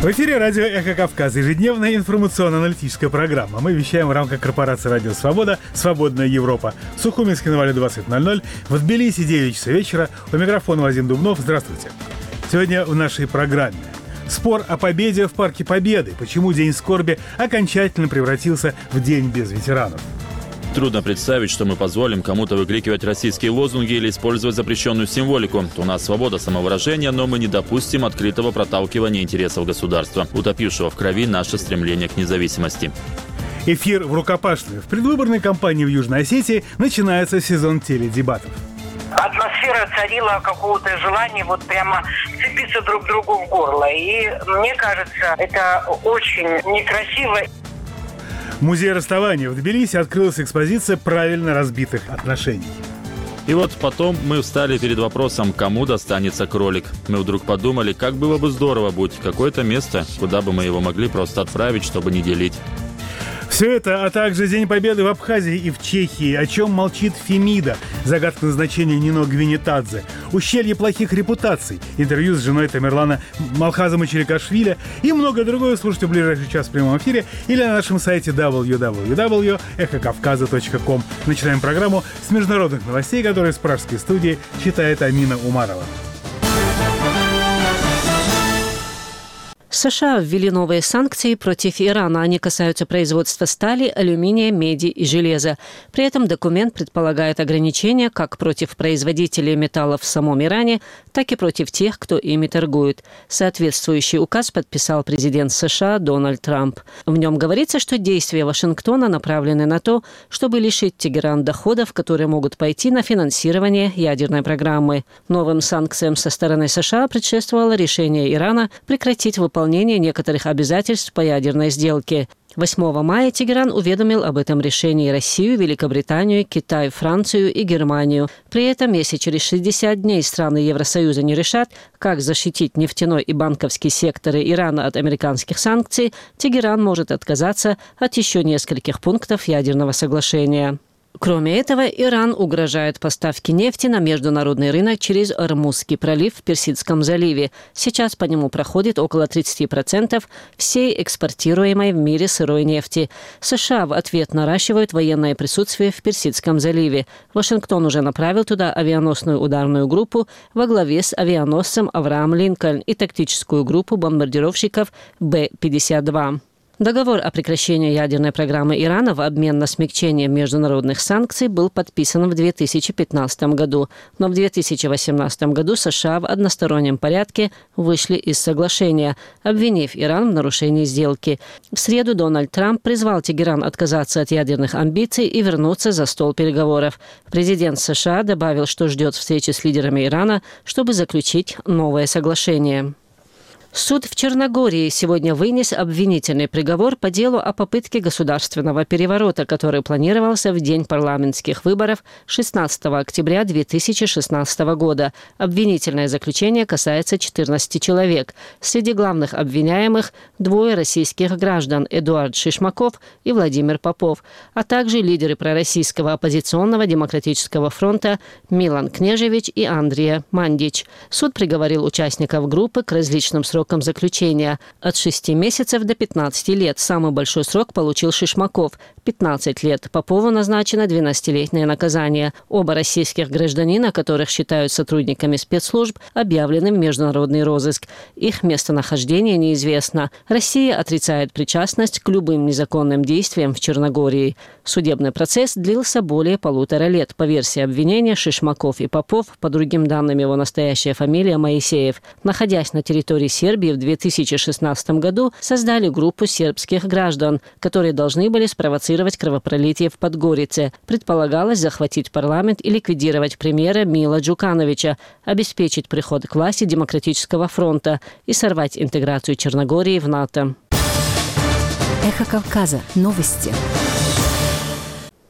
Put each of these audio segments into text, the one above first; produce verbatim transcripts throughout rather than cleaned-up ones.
В эфире радио «Эхо Кавказа», ежедневная информационно-аналитическая программа. Мы вещаем в рамках корпорации «Радио Свобода», «Свободная Европа». В Сухуминске на Вале двадцать ноль ноль, в Тбилиси девять часов вечера. У микрофона Вадим Дубнов. Здравствуйте. Сегодня в нашей программе спор о победе в Парке Победы. Почему День скорби окончательно превратился в День без ветеранов? Трудно представить, что мы позволим кому-то выкрикивать российские лозунги или использовать запрещенную символику. У нас свобода самовыражения, но мы не допустим открытого проталкивания интересов государства, утопившего в крови наше стремление к независимости. Эфир в рукопашную. В предвыборной кампании в Южной Осетии начинается сезон теледебатов. Атмосфера царила какого-то желания вот прямо вцепиться друг другу в горло. И мне кажется, это очень некрасиво. В музее расставания в Тбилиси открылась экспозиция правильно разбитых отношений. И вот потом мы встали перед вопросом, кому достанется кролик. Мы вдруг подумали, как было бы здорово, будь какое-то место, куда бы мы его могли просто отправить, чтобы не делить. Все это, а также День Победы в Абхазии и в Чехии, о чем молчит Фемида, загадка назначения Нино Гвинетадзе, ущелье плохих репутаций, интервью с женой Тамерлана Малхазом Черикашвили и многое другое слушайте в ближайший час в прямом эфире или на нашем сайте дабл ю дабл ю дабл ю точка эхо кавказа точка ком. Начинаем программу с международных новостей, которые с пражской студии читает Амина Умарова. США ввели новые санкции против Ирана. Они касаются производства стали, алюминия, меди и железа. При этом документ предполагает ограничения как против производителей металлов в самом Иране, так и против тех, кто ими торгует. Соответствующий указ подписал президент США Дональд Трамп. В нем говорится, что действия Вашингтона направлены на то, чтобы лишить Тегеран доходов, которые могут пойти на финансирование ядерной программы. Новым санкциям со стороны США предшествовало решение Ирана прекратить выполнение некоторых обязательств по ядерной сделке. восьмого мая Тегеран уведомил об этом решении Россию, Великобританию, Китай, Францию и Германию. При этом, если через шестьдесят дней страны Евросоюза не решат, как защитить нефтяной и банковский секторы Ирана от американских санкций, Тегеран может отказаться от еще нескольких пунктов ядерного соглашения. Кроме этого, Иран угрожает поставки нефти на международный рынок через Ормузский пролив в Персидском заливе. Сейчас по нему проходит около тридцать процентов всей экспортируемой в мире сырой нефти. США в ответ наращивают военное присутствие в Персидском заливе. Вашингтон уже направил туда авианосную ударную группу во главе с авианосцем Авраам Линкольн и тактическую группу бомбардировщиков Бэ пятьдесят два. Договор о прекращении ядерной программы Ирана в обмен на смягчение международных санкций был подписан в две тысячи пятнадцатом году, но в две тысячи восемнадцатом году США в одностороннем порядке вышли из соглашения, обвинив Иран в нарушении сделки. В среду Дональд Трамп призвал Тегеран отказаться от ядерных амбиций и вернуться за стол переговоров. Президент США добавил, что ждет встречи с лидерами Ирана, чтобы заключить новое соглашение. Суд в Черногории сегодня вынес обвинительный приговор по делу о попытке государственного переворота, который планировался в день парламентских выборов шестнадцатого октября две тысячи шестнадцатого года. Обвинительное заключение касается четырнадцати человек. Среди главных обвиняемых двое российских граждан – Эдуард Шишмаков и Владимир Попов, а также лидеры пророссийского оппозиционного демократического фронта Милан Кнежевич и Андрия Мандич. Суд приговорил участников группы к различным срокам заключения от шести месяцев до пятнадцати лет. Самый большой срок получил Шишмаков – пятнадцать лет. Попову назначено двенадцатилетнее наказание. Оба российских гражданина, которых считают сотрудниками спецслужб, объявлены в международный розыск. Их местонахождение неизвестно. Россия отрицает причастность к любым незаконным действиям в Черногории. Судебный процесс длился более полутора лет. По версии обвинения, Шишмаков и Попов, по другим данным его настоящая фамилия Моисеев, находясь на территории Сербии, в две тысячи шестнадцатом году создали группу сербских граждан, которые должны были спровоцировать кровопролитие в Подгорице. Предполагалось захватить парламент и ликвидировать премьера Мила Джукановича, обеспечить приход к власти Демократического фронта и сорвать интеграцию Черногории в НАТО. Эхо Кавказа. Новости.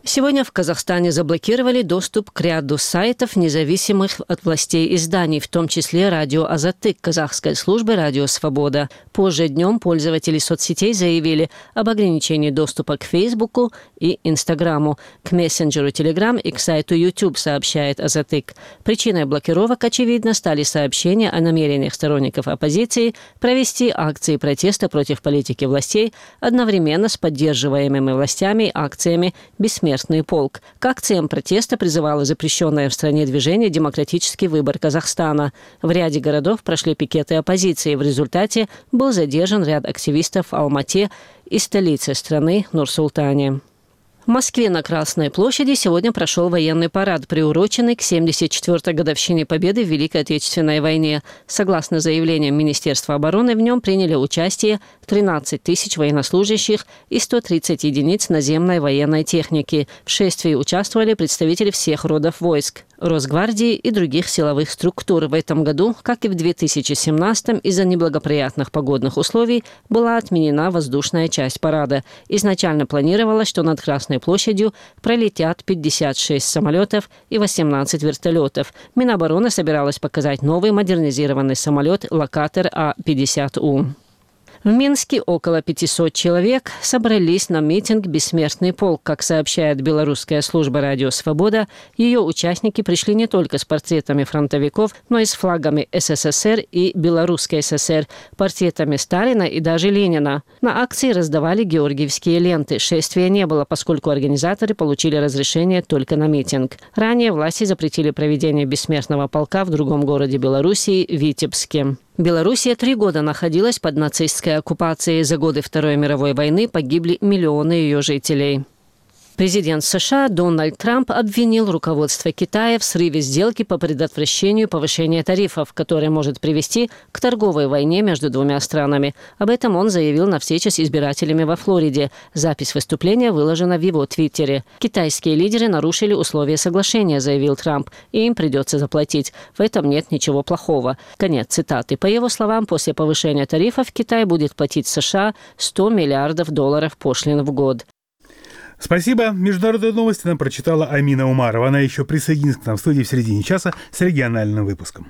Сегодня в Казахстане заблокировали доступ к ряду сайтов, независимых от властей изданий, в том числе радио «Азатык» казахской службы «Радио Свобода». Позже днем пользователи соцсетей заявили об ограничении доступа к Фейсбуку и Инстаграму, к мессенджеру Телеграм и к сайту YouTube, сообщает «Азатык». Причиной блокировок, очевидно, стали сообщения о намерениях сторонников оппозиции провести акции протеста против политики властей одновременно с поддерживаемыми властями акциями «Бессмертный полк». К акциям протеста призывало запрещенное в стране движение «Демократический выбор Казахстана». В ряде городов прошли пикеты оппозиции. В результате был задержан ряд активистов в Алмате и столице страны Нур-Султане. В Москве на Красной площади сегодня прошел военный парад, приуроченный к семьдесят четвёртой годовщине Победы в Великой Отечественной войне. Согласно заявлениям Министерства обороны, в нем приняли участие тринадцать тысяч военнослужащих и сто тридцать единиц наземной военной техники. В шествии участвовали представители всех родов войск, Росгвардии и других силовых структур. В этом году, как и в две тысячи семнадцатом, из-за неблагоприятных погодных условий была отменена воздушная часть парада. Изначально планировалось, что над Красной площадью пролетят пятьдесят шесть самолетов и восемнадцать вертолетов. Минобороны собиралась показать новый модернизированный самолет «Локатор А пятьдесят У». В Минске около пятисот человек собрались на митинг «Бессмертный полк». Как сообщает белорусская служба «Радио Свобода», ее участники пришли не только с портретами фронтовиков, но и с флагами СССР и Белорусской ССР, портретами Сталина и даже Ленина. На акции раздавали георгиевские ленты. Шествия не было, поскольку организаторы получили разрешение только на митинг. Ранее власти запретили проведение «Бессмертного полка» в другом городе Белоруссии – Витебске. Белоруссия три года находилась под нацистской оккупацией. За годы Второй мировой войны погибли миллионы ее жителей. Президент США Дональд Трамп обвинил руководство Китая в срыве сделки по предотвращению повышения тарифов, которое может привести к торговой войне между двумя странами. Об этом он заявил на встрече с избирателями во Флориде. Запись выступления выложена в его твиттере. «Китайские лидеры нарушили условия соглашения», — заявил Трамп, «и им придется заплатить. В этом нет ничего плохого». Конец цитаты. По его словам, после повышения тарифов Китай будет платить США сто миллиардов долларов пошлин в год. Спасибо. Международные новости нам прочитала Амина Умарова. Она еще присоединится к нам в студии в середине часа с региональным выпуском.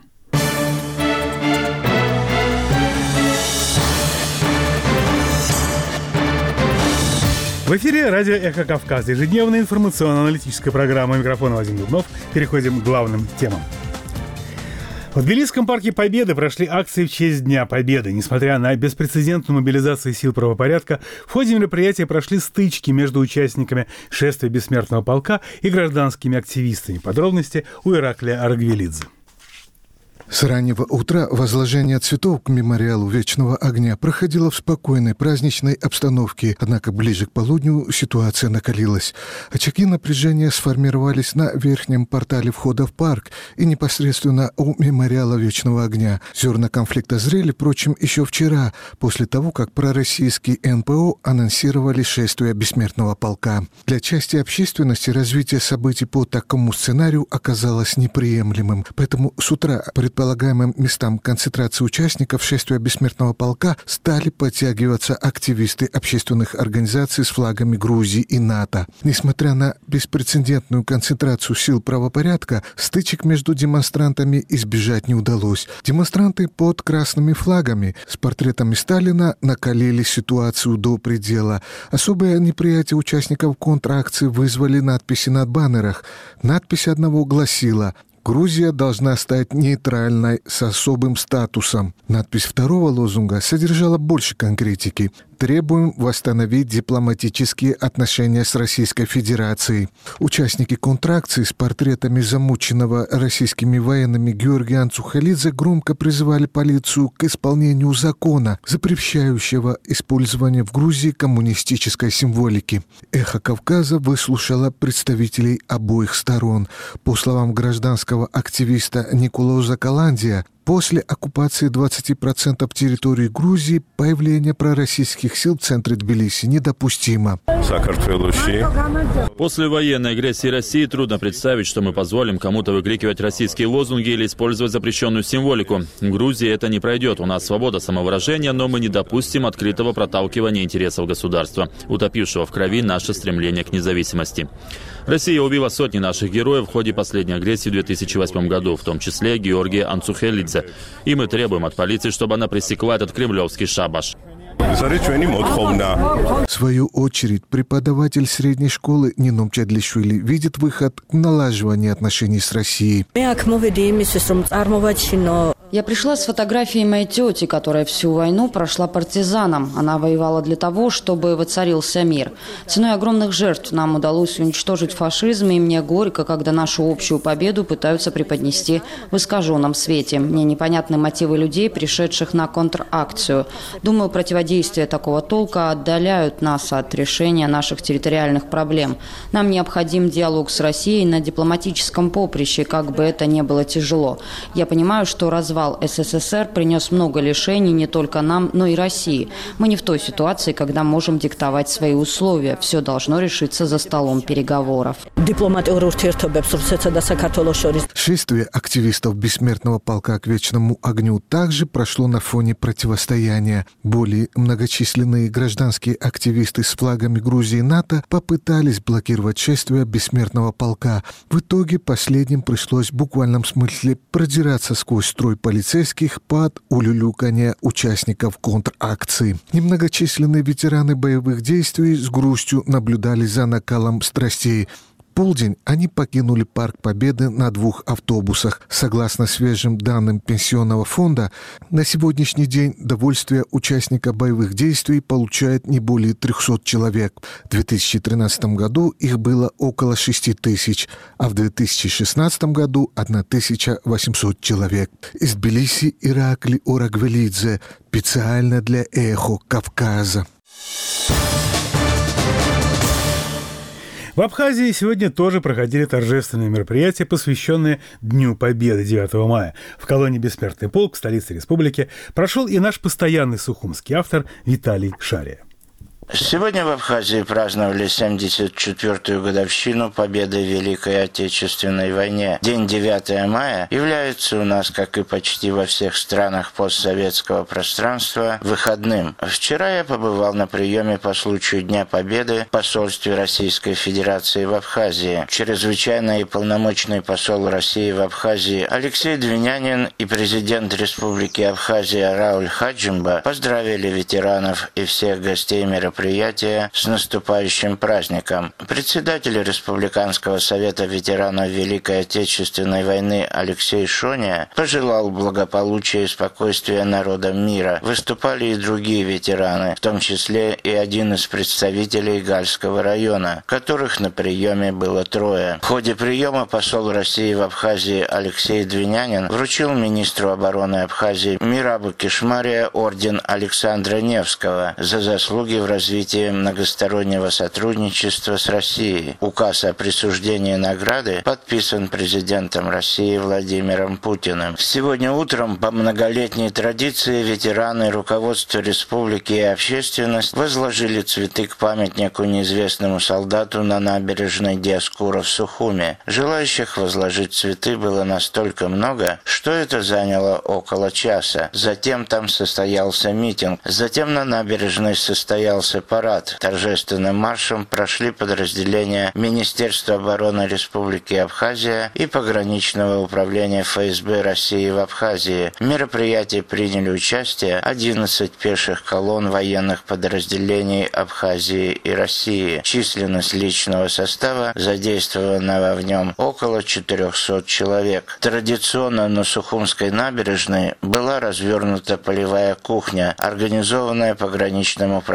В эфире радио «Эхо Кавказа». Ежедневная информационно-аналитическая программа. Микрофон Вадим Дубнов. Переходим к главным темам. В Тбилисском парке Победы прошли акции в честь Дня Победы. Несмотря на беспрецедентную мобилизацию сил правопорядка, в ходе мероприятия прошли стычки между участниками шествия Бессмертного полка и гражданскими активистами. Подробности у Ираклия Аргвелидзе. С раннего утра возложение цветов к мемориалу Вечного огня проходило в спокойной праздничной обстановке, однако ближе к полудню ситуация накалилась. Очаги напряжения сформировались на верхнем портале входа в парк и непосредственно у мемориала Вечного огня. Зерна конфликта зрели, впрочем, еще вчера, после того, как пророссийские эн пэ о анонсировали шествие Бессмертного полка. Для части общественности развитие событий по такому сценарию оказалось неприемлемым, поэтому с утра предполагаемым местам концентрации участников шествия Бессмертного полка стали подтягиваться активисты общественных организаций с флагами Грузии и НАТО. Несмотря на беспрецедентную концентрацию сил правопорядка, стычек между демонстрантами избежать не удалось. Демонстранты под красными флагами с портретами Сталина накалили ситуацию до предела. Особое неприятие участников контракции вызвали надписи на баннерах. Надпись одного гласила: «Грузия должна стать нейтральной с особым статусом». Надпись второго лозунга содержала больше конкретики. «Требуем восстановить дипломатические отношения с Российской Федерацией». Участники контракции с портретами замученного российскими военными Георгия Анцухалидзе громко призывали полицию к исполнению закона, запрещающего использование в Грузии коммунистической символики. «Эхо Кавказа» выслушало представителей обоих сторон. По словам гражданского активиста Николоза Каландия, После оккупации двадцати процентов территории Грузии появление пророссийских сил в центре Тбилиси недопустимо. После военной агрессии России трудно представить, что мы позволим кому-то выкрикивать российские лозунги или использовать запрещенную символику. В Грузии это не пройдет. У нас свобода самовыражения, но мы не допустим открытого проталкивания интересов государства, утопившего в крови наше стремление к независимости. Россия убила сотни наших героев в ходе последней агрессии в две тысячи восьмом году, в том числе Георгия Анцухелидзе. И мы требуем от полиции, чтобы она пресекла этот кремлевский шабаш. В свою очередь, преподаватель средней школы Нино Мчадлишвили видит выход к налаживанию отношений с Россией. Я пришла с фотографией моей тети, которая всю войну прошла партизаном. Она воевала для того, чтобы воцарился мир. Ценой огромных жертв нам удалось уничтожить фашизм, и мне горько, когда нашу общую победу пытаются преподнести в искаженном свете. Мне непонятны мотивы людей, пришедших на контракцию. Думаю, противодействие такого толка отдаляют нас от решения наших территориальных проблем. Нам необходим диалог с Россией на дипломатическом поприще, как бы это ни было тяжело. Я понимаю, что развал СССР принес много лишений не только нам, но и России. Мы не в той ситуации, когда можем диктовать свои условия. Все должно решиться за столом переговоров. Шествие активистов Бессмертного полка к вечному огню также прошло на фоне противостояния. Более многочисленные гражданские активисты с флагами Грузии и НАТО попытались блокировать шествие Бессмертного полка. В итоге последним пришлось в буквальном смысле продираться сквозь строй полицейских под улюлюканье участников контракции. Немногочисленные ветераны боевых действий с грустью наблюдали за накалом страстей. В полдень они покинули Парк Победы на двух автобусах. Согласно свежим данным Пенсионного фонда, на сегодняшний день довольствие участника боевых действий получает не более трехсот человек. В две тысячи тринадцатом году их было около шести тысяч, а в две тысячи шестнадцатом году тысяча восемьсот человек. Из Тбилиси Иракли Орагвелидзе специально для «Эхо Кавказа». В Абхазии сегодня тоже проходили торжественные мероприятия, посвященные Дню Победы девятого мая. В колонии «Бессмертный полк» в столице республики прошел и наш постоянный сухумский автор Виталий Шария. Сегодня в Абхазии праздновали семьдесят четвёртую годовщину победы в Великой Отечественной войне. День девятого мая является у нас, как и почти во всех странах постсоветского пространства, выходным. Вчера я побывал на приеме по случаю Дня Победы в посольстве Российской Федерации в Абхазии. Чрезвычайный и полномочный посол России в Абхазии Алексей Двинянин и президент Республики Абхазия Рауль Хаджимба поздравили ветеранов и всех гостей мероприятия мероприятия с наступающим праздником. Председатель Республиканского совета ветеранов Великой Отечественной войны Алексей Шоня пожелал благополучия и спокойствия народам мира. Выступали и другие ветераны, в том числе и один из представителей Гальского района, которых на приеме было трое. В ходе приема посол России в Абхазии Алексей Двинянин вручил министру обороны Абхазии Мирабу Кишмария орден Александра Невского за заслуги в развитии многостороннего сотрудничества с Россией. Указ о присуждении награды подписан президентом России Владимиром Путиным. Сегодня утром по многолетней традиции ветераны, руководство республики и общественность возложили цветы к памятнику неизвестному солдату на набережной Диаскура в Сухуме. Желающих возложить цветы было настолько много, что это заняло около часа. Затем там состоялся митинг. Затем на набережной состоялся парад. Торжественным маршем прошли подразделения Министерства обороны Республики Абхазия и пограничного управления эф эс бэ России в Абхазии. В мероприятии приняли участие одиннадцать пеших колонн военных подразделений Абхазии и России. Численность личного состава, задействованного в нем, около четырехсот человек. Традиционно на Сухумской набережной была развернута полевая кухня, организованная пограничным управлением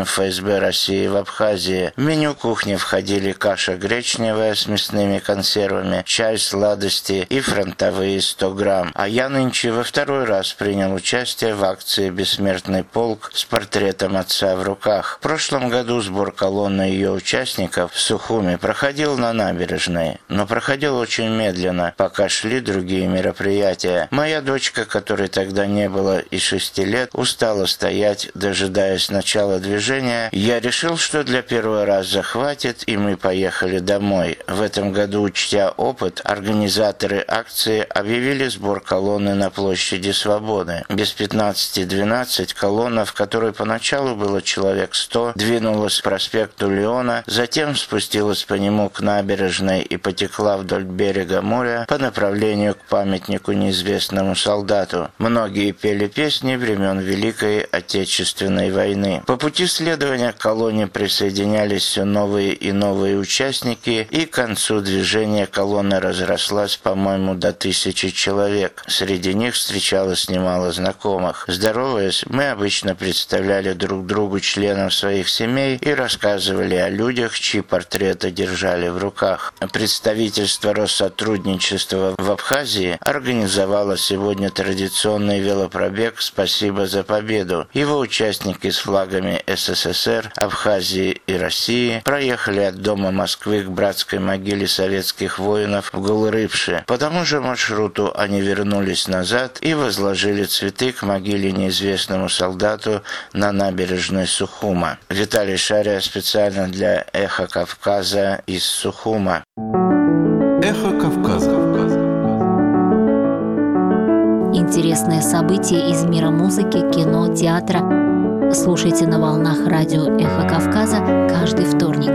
эф эс бэ России в Абхазии. В меню кухни входили каша гречневая с мясными консервами, чай, сладости и фронтовые сто грамм. А я нынче во второй раз принял участие в акции «Бессмертный полк» с портретом отца в руках. В прошлом году сбор колонны ее участников в Сухуми проходил на набережной, но проходил очень медленно, пока шли другие мероприятия. Моя дочка, которой тогда не было и шести лет, устала стоять, дожидаясь начала движения. Я решил, что для первого раза хватит, и мы поехали домой. В этом году, учтя опыт, организаторы акции объявили сбор колонны на площади Свободы. Без пятнадцати двенадцать колонна, в которой поначалу было человек сто, двинулась к проспекту Леона, затем спустилась по нему к набережной и потекла вдоль берега моря по направлению к памятнику неизвестному солдату. Многие пели песни времен Великой Отечественной войны. По пути следования к колонне присоединялись все новые и новые участники, и к концу движения колонна разрослась, по-моему, до тысячи человек. Среди них встречалось немало знакомых. Здороваясь, мы обычно представляли друг другу членов своих семей и рассказывали о людях, чьи портреты держали в руках. Представительство Россотрудничества в Абхазии организовало сегодня традиционный велопробег «Спасибо за победу». Его участники с флагами эс эс эс эр, Абхазии и России проехали от Дома Москвы к братской могиле советских воинов в Гулрыбше. По тому же маршруту они вернулись назад и возложили цветы к могиле неизвестному солдату на набережной Сухума. Виталий Шария специально для «Эхо Кавказа» из Сухума. Эхо Кавказа. Интересные события из мира музыки, кино, театра. Слушайте на волнах радио «Эхо Кавказа» каждый вторник.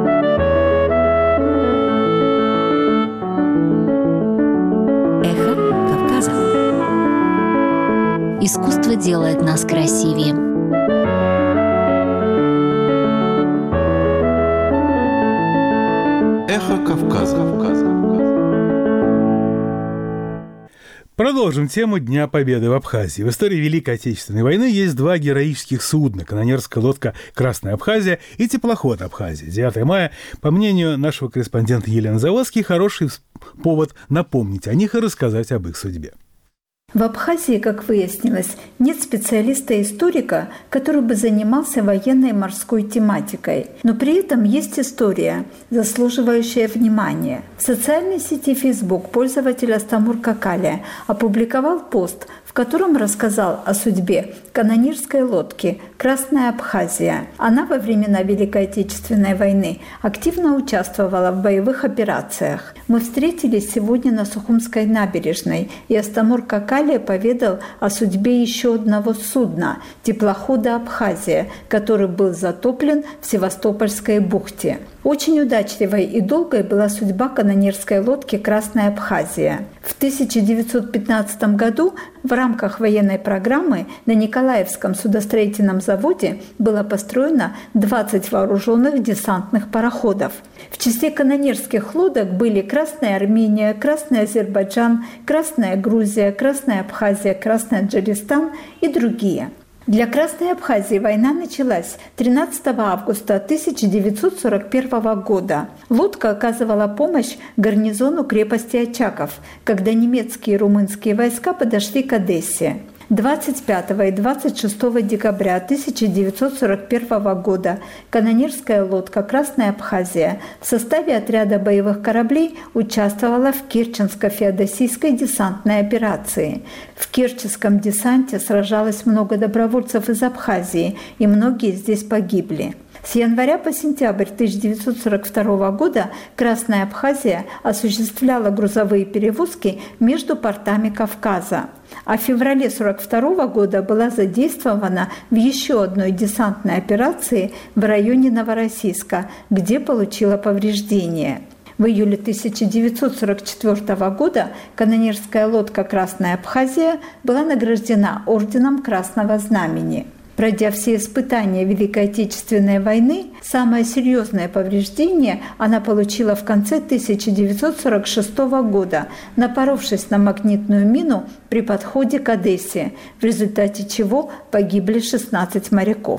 Эхо Кавказа. Искусство делает нас красивее. Эхо Кавказа. Продолжим тему Дня Победы в Абхазии. В истории Великой Отечественной войны есть два героических судна: канонерская лодка «Красная Абхазия» и теплоход «Абхазия». девятое мая, по мнению нашего корреспондента Елены Заводской, хороший повод напомнить о них и рассказать об их судьбе. В Абхазии, как выяснилось, нет специалиста-историка, который бы занимался военной и морской тематикой. Но при этом есть история, заслуживающая внимания. В социальной сети Facebook пользователь Астамур Какалия опубликовал пост, в котором рассказал о судьбе канонерской лодки «Красная Абхазия». Она во времена Великой Отечественной войны активно участвовала в боевых операциях. Мы встретились сегодня на Сухумской набережной, и Астамур Какалия поведал о судьбе еще одного судна – теплохода «Абхазия», который был затоплен в Севастопольской бухте. Очень удачливой и долгой была судьба канонерской лодки «Красная Абхазия». В тысяча девятьсот пятнадцатом году в рамках военной программы на Николаевском судостроительном заводе было построено двадцать вооруженных десантных пароходов. В числе канонерских лодок были «Красная Армения», «Красный Азербайджан», «Красная Грузия», «Красная Абхазия», «Красный Аджаристан» и другие. Для Красной Абхазии война началась тринадцатого августа тысяча девятьсот сорок первого года. Лодка оказывала помощь гарнизону крепости Очаков, когда немецкие и румынские войска подошли к Одессе. двадцать пятого и двадцать шестого декабря тысяча девятьсот сорок первого года канонерская лодка «Красная Абхазия» в составе отряда боевых кораблей участвовала в Керченско-феодосийской десантной операции. В керченском десанте сражалось много добровольцев из Абхазии, и многие здесь погибли. С января по сентябрь тысяча девятьсот сорок второго года «Красная Абхазия» осуществляла грузовые перевозки между портами Кавказа, а в феврале сорок второго года была задействована в еще одной десантной операции в районе Новороссийска, где получила повреждения. В июле тысяча девятьсот сорок четвёртого года канонерская лодка «Красная Абхазия» была награждена орденом Красного Знамени. Пройдя все испытания Великой Отечественной войны, самое серьезное повреждение она получила в конце тысяча девятьсот сорок шестого года, напоровшись на магнитную мину при подходе к Одессе, в результате чего погибли шестнадцать моряков.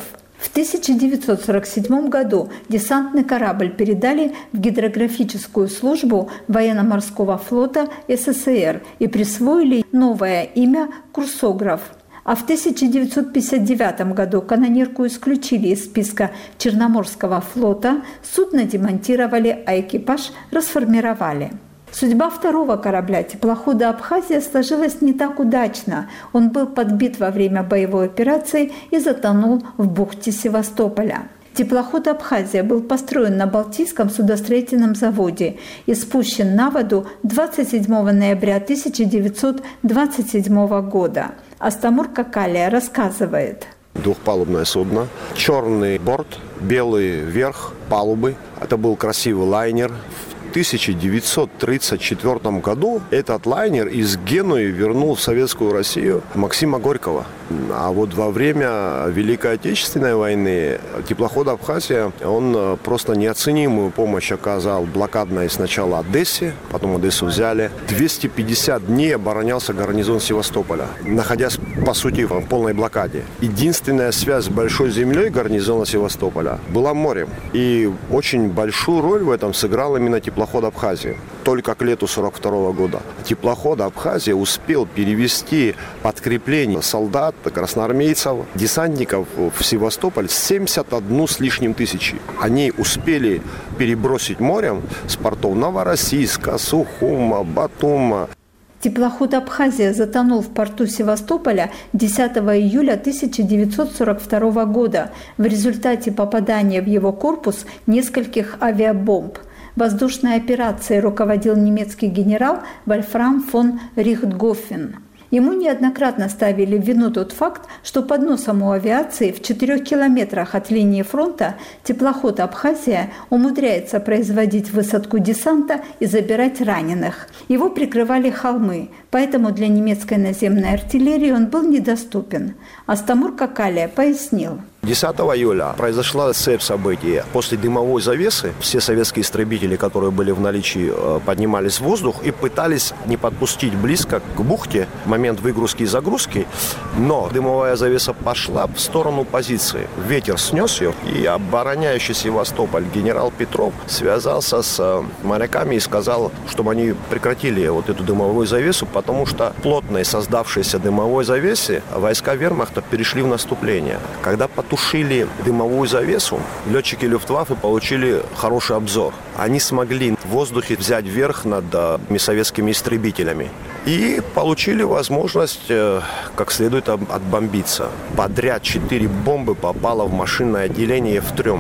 В тысяча девятьсот сорок седьмом году десантный корабль передали в гидрографическую службу военно-морского флота СССР и присвоили новое имя «Курсограф». А в тысяча девятьсот пятьдесят девятом году канонерку исключили из списка Черноморского флота, судно демонтировали, а экипаж расформировали. Судьба второго корабля теплохода «Абхазия» сложилась не так удачно. Он был подбит во время боевой операции и затонул в бухте Севастополя. Теплоход «Абхазия» был построен на Балтийском судостроительном заводе и спущен на воду двадцать седьмого ноября тысяча девятьсот двадцать седьмого года. Астамур Какалия рассказывает. Двухпалубное судно, черный борт, белый верх палубы. Это был красивый лайнер. В тысяча девятьсот тридцать четвёртом году этот лайнер из Генуи вернул в Советскую Россию Максима Горького. А вот во время Великой Отечественной войны теплоход «Абхазия», он просто неоценимую помощь оказал блокадной сначала Одессе, потом Одессу взяли. двести пятьдесят дней оборонялся гарнизон Севастополя, находясь, по сути, в полной блокаде. Единственная связь с большой землей гарнизона Севастополя была морем. И очень большую роль в этом сыграл именно теплоход «Абхазия». Только к лету сорок второго года теплоход «Абхазия» успел перевести подкрепление солдат, красноармейцев, десантников в Севастополь семьдесят одну с лишним тысячи. Они успели перебросить морем с портов Новороссийска, Сухума, Батума. Теплоход «Абхазия» затонул в порту Севастополя десятого июля тысяча девятьсот сорок второго года в результате попадания в его корпус нескольких авиабомб. Воздушной операцией руководил немецкий генерал Вольфрам фон Рихтгофен. Ему неоднократно ставили в вину тот факт, что под носом у авиации в четырех километрах от линии фронта теплоход «Абхазия» умудряется производить высадку десанта и забирать раненых. Его прикрывали холмы, поэтому для немецкой наземной артиллерии он был недоступен. Астамур Какалия пояснил. десятого июля произошла цепь событий. После дымовой завесы все советские истребители, которые были в наличии, поднимались в воздух и пытались не подпустить близко к бухте в момент выгрузки и загрузки. Но дымовая завеса пошла в сторону позиции. Ветер снес ее, и обороняющий Севастополь генерал Петров связался с моряками и сказал, чтобы они прекратили вот эту дымовую завесу, потому что плотной создавшейся дымовой завесе войска вермахта перешли в наступление. Когда потом тушили дымовую завесу, летчики Люфтваффе получили хороший обзор. Они смогли в воздухе взять верх над советскими истребителями и получили возможность как следует отбомбиться. Подряд четыре бомбы попало в машинное отделение эф три.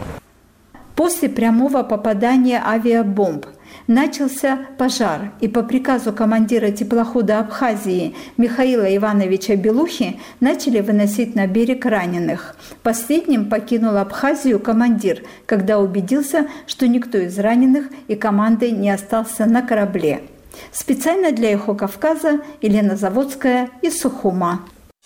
После прямого попадания авиабомб начался пожар, и по приказу командира теплохода «Абхазии» Михаила Ивановича Белухи начали выносить на берег раненых. Последним покинул Абхазию командир, когда убедился, что никто из раненых и команды не остался на корабле. Специально для «Эхо Кавказа» Елена Заводская из Сухума.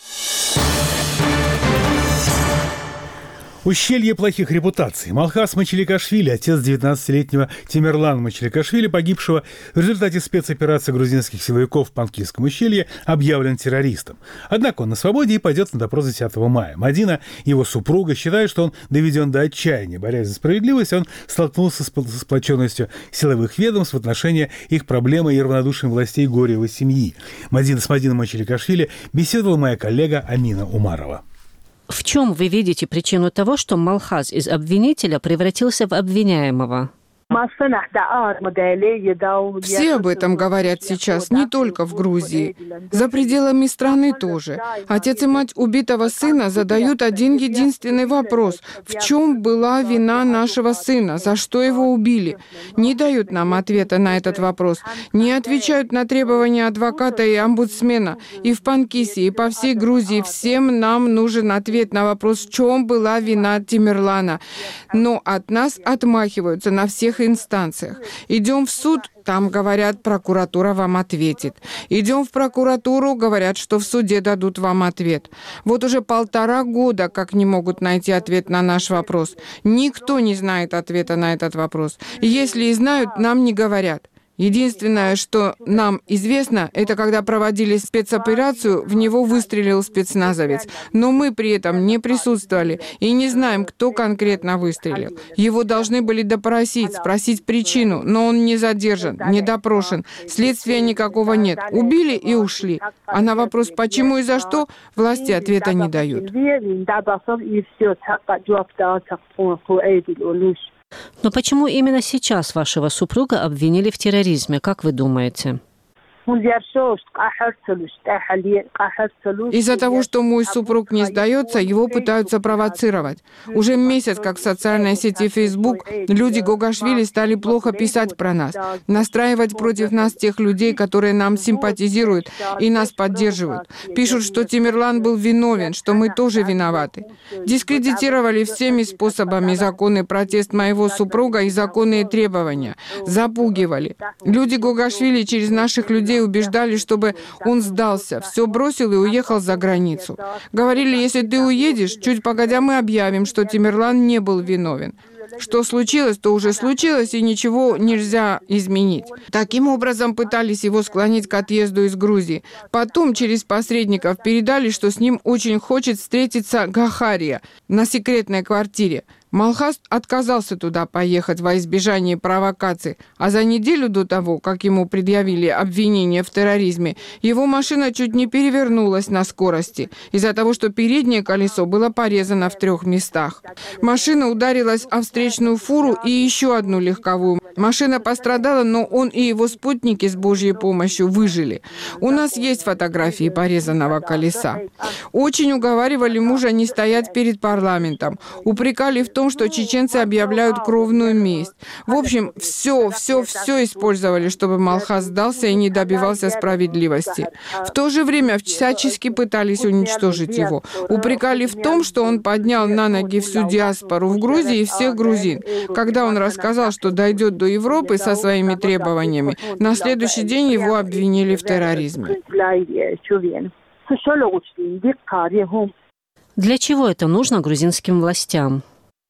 Ущелье плохих репутаций. Малхас Мачеликашвили, отец девятнадцатилетнего Темирлана Мачеликашвили, погибшего в результате спецоперации грузинских силовиков в Панкисском ущелье, объявлен террористом. Однако он на свободе и пойдет на допрос десятого мая. Мадина, его супруга, считает, что он доведен до отчаяния. Борясь за справедливость, он столкнулся с сплоченностью силовых ведомств в отношении их проблемы и равнодушием властей горя его семьи. Мадина с Мадиной Мачеликашвили беседовала моя коллега Амина Умарова. В чем вы видите причину того, что Малхас из обвинителя превратился в обвиняемого? Все об этом говорят сейчас, не только в Грузии. За пределами страны тоже. Отец и мать убитого сына задают один единственный вопрос. В чем была вина нашего сына? За что его убили? Не дают нам ответа на этот вопрос. Не отвечают на требования адвоката и омбудсмена. И в Панкисе, и по всей Грузии всем нам нужен ответ на вопрос, в чем была вина Темирлана. Но от нас отмахиваются на всех инстанциях. Идем в суд, там говорят, прокуратура вам ответит. Идем в прокуратуру, говорят, что в суде дадут вам ответ. Вот уже полтора года как не могут найти ответ на наш вопрос. Никто не знает ответа на этот вопрос. Если и знают, нам не говорят. Единственное, что нам известно, это когда проводили спецоперацию, в него выстрелил спецназовец. Но мы при этом не присутствовали и не знаем, кто конкретно выстрелил. Его должны были допросить, спросить причину, но он не задержан, не допрошен. Следствия никакого нет. Убили и ушли. А на вопрос, почему и за что, власти ответа не дают. Но почему именно сейчас вашего супруга обвинили в терроризме, как вы думаете? Из-за того, что мой супруг не сдается, его пытаются провоцировать. Уже месяц, как в социальной сети Facebook, люди Гогашвили стали плохо писать про нас, настраивать против нас тех людей, которые нам симпатизируют и нас поддерживают. Пишут, что Темирлан был виновен, что мы тоже виноваты. Дискредитировали всеми способами законный протест моего супруга и законные требования. Запугивали. Люди Гогашвили через наших людей убеждали, чтобы он сдался, все бросил и уехал за границу. Говорили, если ты уедешь, чуть погодя мы объявим, что Темирлан не был виновен. Что случилось, то уже случилось, и ничего нельзя изменить. Таким образом пытались его склонить к отъезду из Грузии. Потом через посредников передали, что с ним очень хочет встретиться Гахария на секретной квартире. Малхас отказался туда поехать во избежание провокаций, а за неделю до того, как ему предъявили обвинение в терроризме, его машина чуть не перевернулась на скорости из-за того, что переднее колесо было порезано в трех местах. Машина ударилась о встречную фуру и еще одну легковую. Машина пострадала, но он и его спутники с Божьей помощью выжили. У нас есть фотографии порезанного колеса. Очень уговаривали мужа не стоять перед парламентом. Упрекали в том, что чеченцы объявляют кровную месть. В общем, все, все, все использовали, чтобы Малхас сдался и не добивался справедливости. В то же время всячески пытались уничтожить его. Упрекали в том, что он поднял на ноги всю диаспору в Грузии и всех грузин. Когда он рассказал, что дойдет до Европы со своими требованиями, на следующий день его обвинили в терроризме. Для чего это нужно грузинским властям?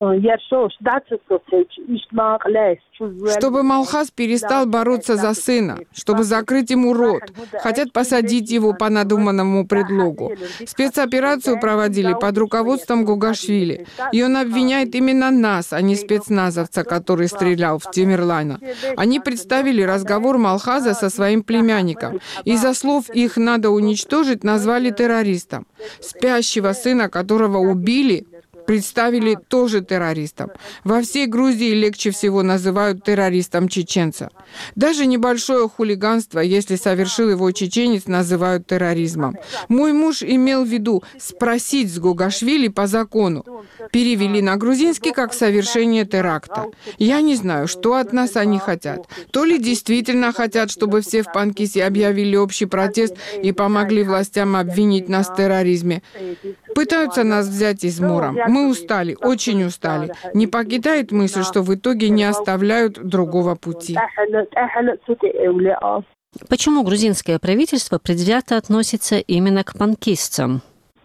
Чтобы Малхас перестал бороться за сына, чтобы закрыть ему рот. Хотят посадить его по надуманному предлогу. Спецоперацию проводили под руководством Гогашвили. И он обвиняет именно нас, а не спецназовца, который стрелял в Темирлана. Они представили разговор Малхаза со своим племянником. Из-за слов «их надо уничтожить» назвали террористом. Спящего сына, которого убили, представили тоже террористом. Во всей Грузии легче всего называют террористом чеченца. Даже небольшое хулиганство, если совершил его чеченец, называют терроризмом. Мой муж имел в виду спросить с Гогашвили по закону. Перевели на грузинский как совершение теракта. Я не знаю, что от нас они хотят. То ли действительно хотят, чтобы все в Панкисе объявили общий протест и помогли властям обвинить нас в терроризме. Пытаются нас взять измором. Мы устали, очень устали. Не покидает мысль, что в итоге не оставляют другого пути. Почему грузинское правительство предвзято относится именно к панкистцам?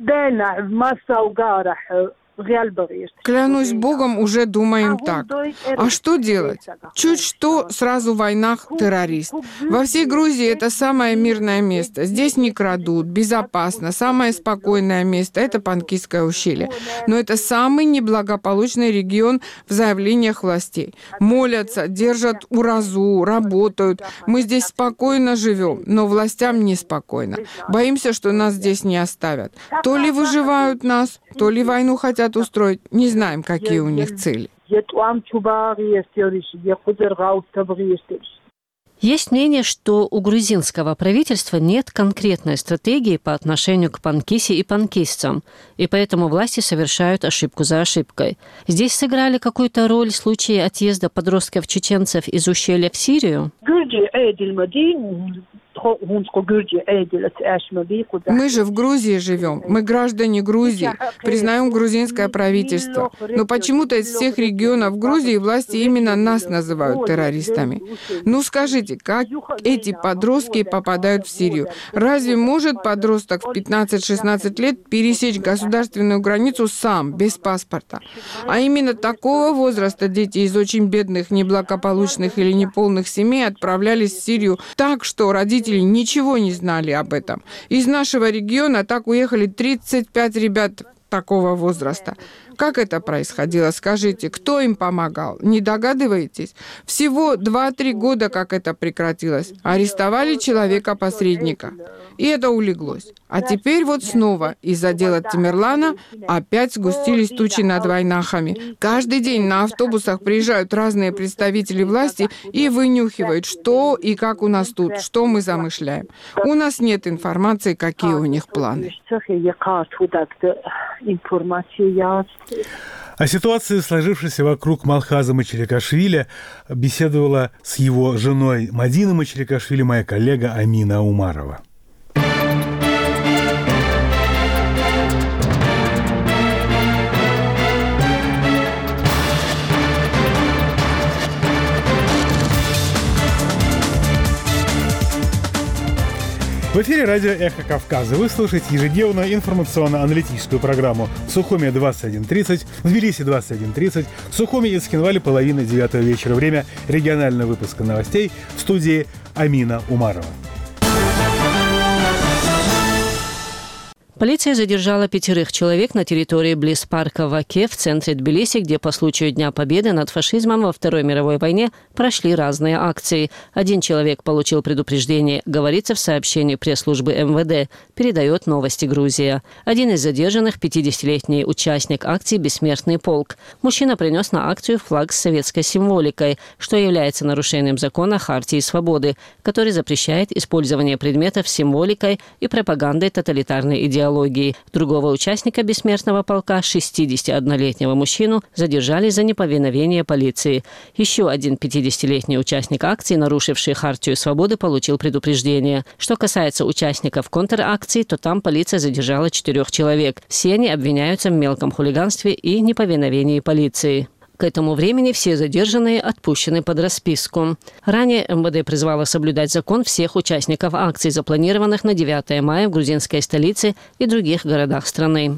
Клянусь Богом, уже думаем так. А что делать? Чуть что, сразу в войнах террорист. Во всей Грузии это самое мирное место. Здесь не крадут, безопасно. Самое спокойное место – это Панкисское ущелье. Но это самый неблагополучный регион в заявлениях властей. Молятся, держат уразу, работают. Мы здесь спокойно живем, но властям неспокойно. Боимся, что нас здесь не оставят. То ли выживают нас, то ли войну хотят устроить. Не знаем, какие у них цели. Есть мнение, что у грузинского правительства нет конкретной стратегии по отношению к Панкисе и панкистцам, и поэтому власти совершают ошибку за ошибкой. Здесь сыграли какую-то роль случаи отъезда подростков-чеченцев из ущелья в Сирию? Мы же в Грузии живем. Мы граждане Грузии. Признаем грузинское правительство. Но почему-то из всех регионов Грузии власти именно нас называют террористами. Ну скажите, как эти подростки попадают в Сирию? Разве может подросток в пятнадцать-шестнадцать лет пересечь государственную границу сам, без паспорта? А именно такого возраста дети из очень бедных, неблагополучных или неполных семей отправлялись в Сирию так, что родители ничего не знали об этом. Из нашего региона так уехали тридцать пять ребят такого возраста. Как это происходило? Скажите, кто им помогал? Не догадываетесь? Всего два-три года, как это прекратилось. Арестовали человека-посредника. И это улеглось. А теперь вот снова из-за дела Тамерлана опять сгустились тучи над Вайнахами. Каждый день на автобусах приезжают разные представители власти и вынюхивают, что и как у нас тут, что мы замышляем. У нас нет информации, какие у них планы. О ситуации, сложившейся вокруг Малхаза Мачаликашвили, беседовала с его женой Мадиной Мачаликашвили моя коллега Амина Умарова. В эфире радио «Эхо Кавказа». Вы слушаете ежедневную информационно-аналитическую программу в Сухуми двадцать один тридцать, в Тбилиси двадцать один тридцать, в Сухуми и Цхинвале половина девятого вечера. Время регионального выпуска новостей в студии Амина Умарова. Полиция задержала пятерых человек на территории близ парка Ваке в центре Тбилиси, где по случаю Дня Победы над фашизмом во Второй мировой войне прошли разные акции. Один человек получил предупреждение, говорится в сообщении пресс-службы эм вэ дэ, передает Новости Грузия. Один из задержанных – пятидесятилетний участник акции «Бессмертный полк». Мужчина принес на акцию флаг с советской символикой, что является нарушением закона Хартии свободы, который запрещает использование предметов с символикой и пропагандой тоталитарной идеологии. Другого участника бессмертного полка, шестидесятиоднолетнего мужчину, задержали за неповиновение полиции. Еще один пятидесятилетний участник акции, нарушивший Хартию свободы, получил предупреждение. Что касается участников контр-акции, то там полиция задержала четырех человек. Все они обвиняются в мелком хулиганстве и неповиновении полиции. К этому времени все задержанные отпущены под расписку. Ранее эм вэ дэ призвала соблюдать закон всех участников акций, запланированных на девятое мая в грузинской столице и других городах страны.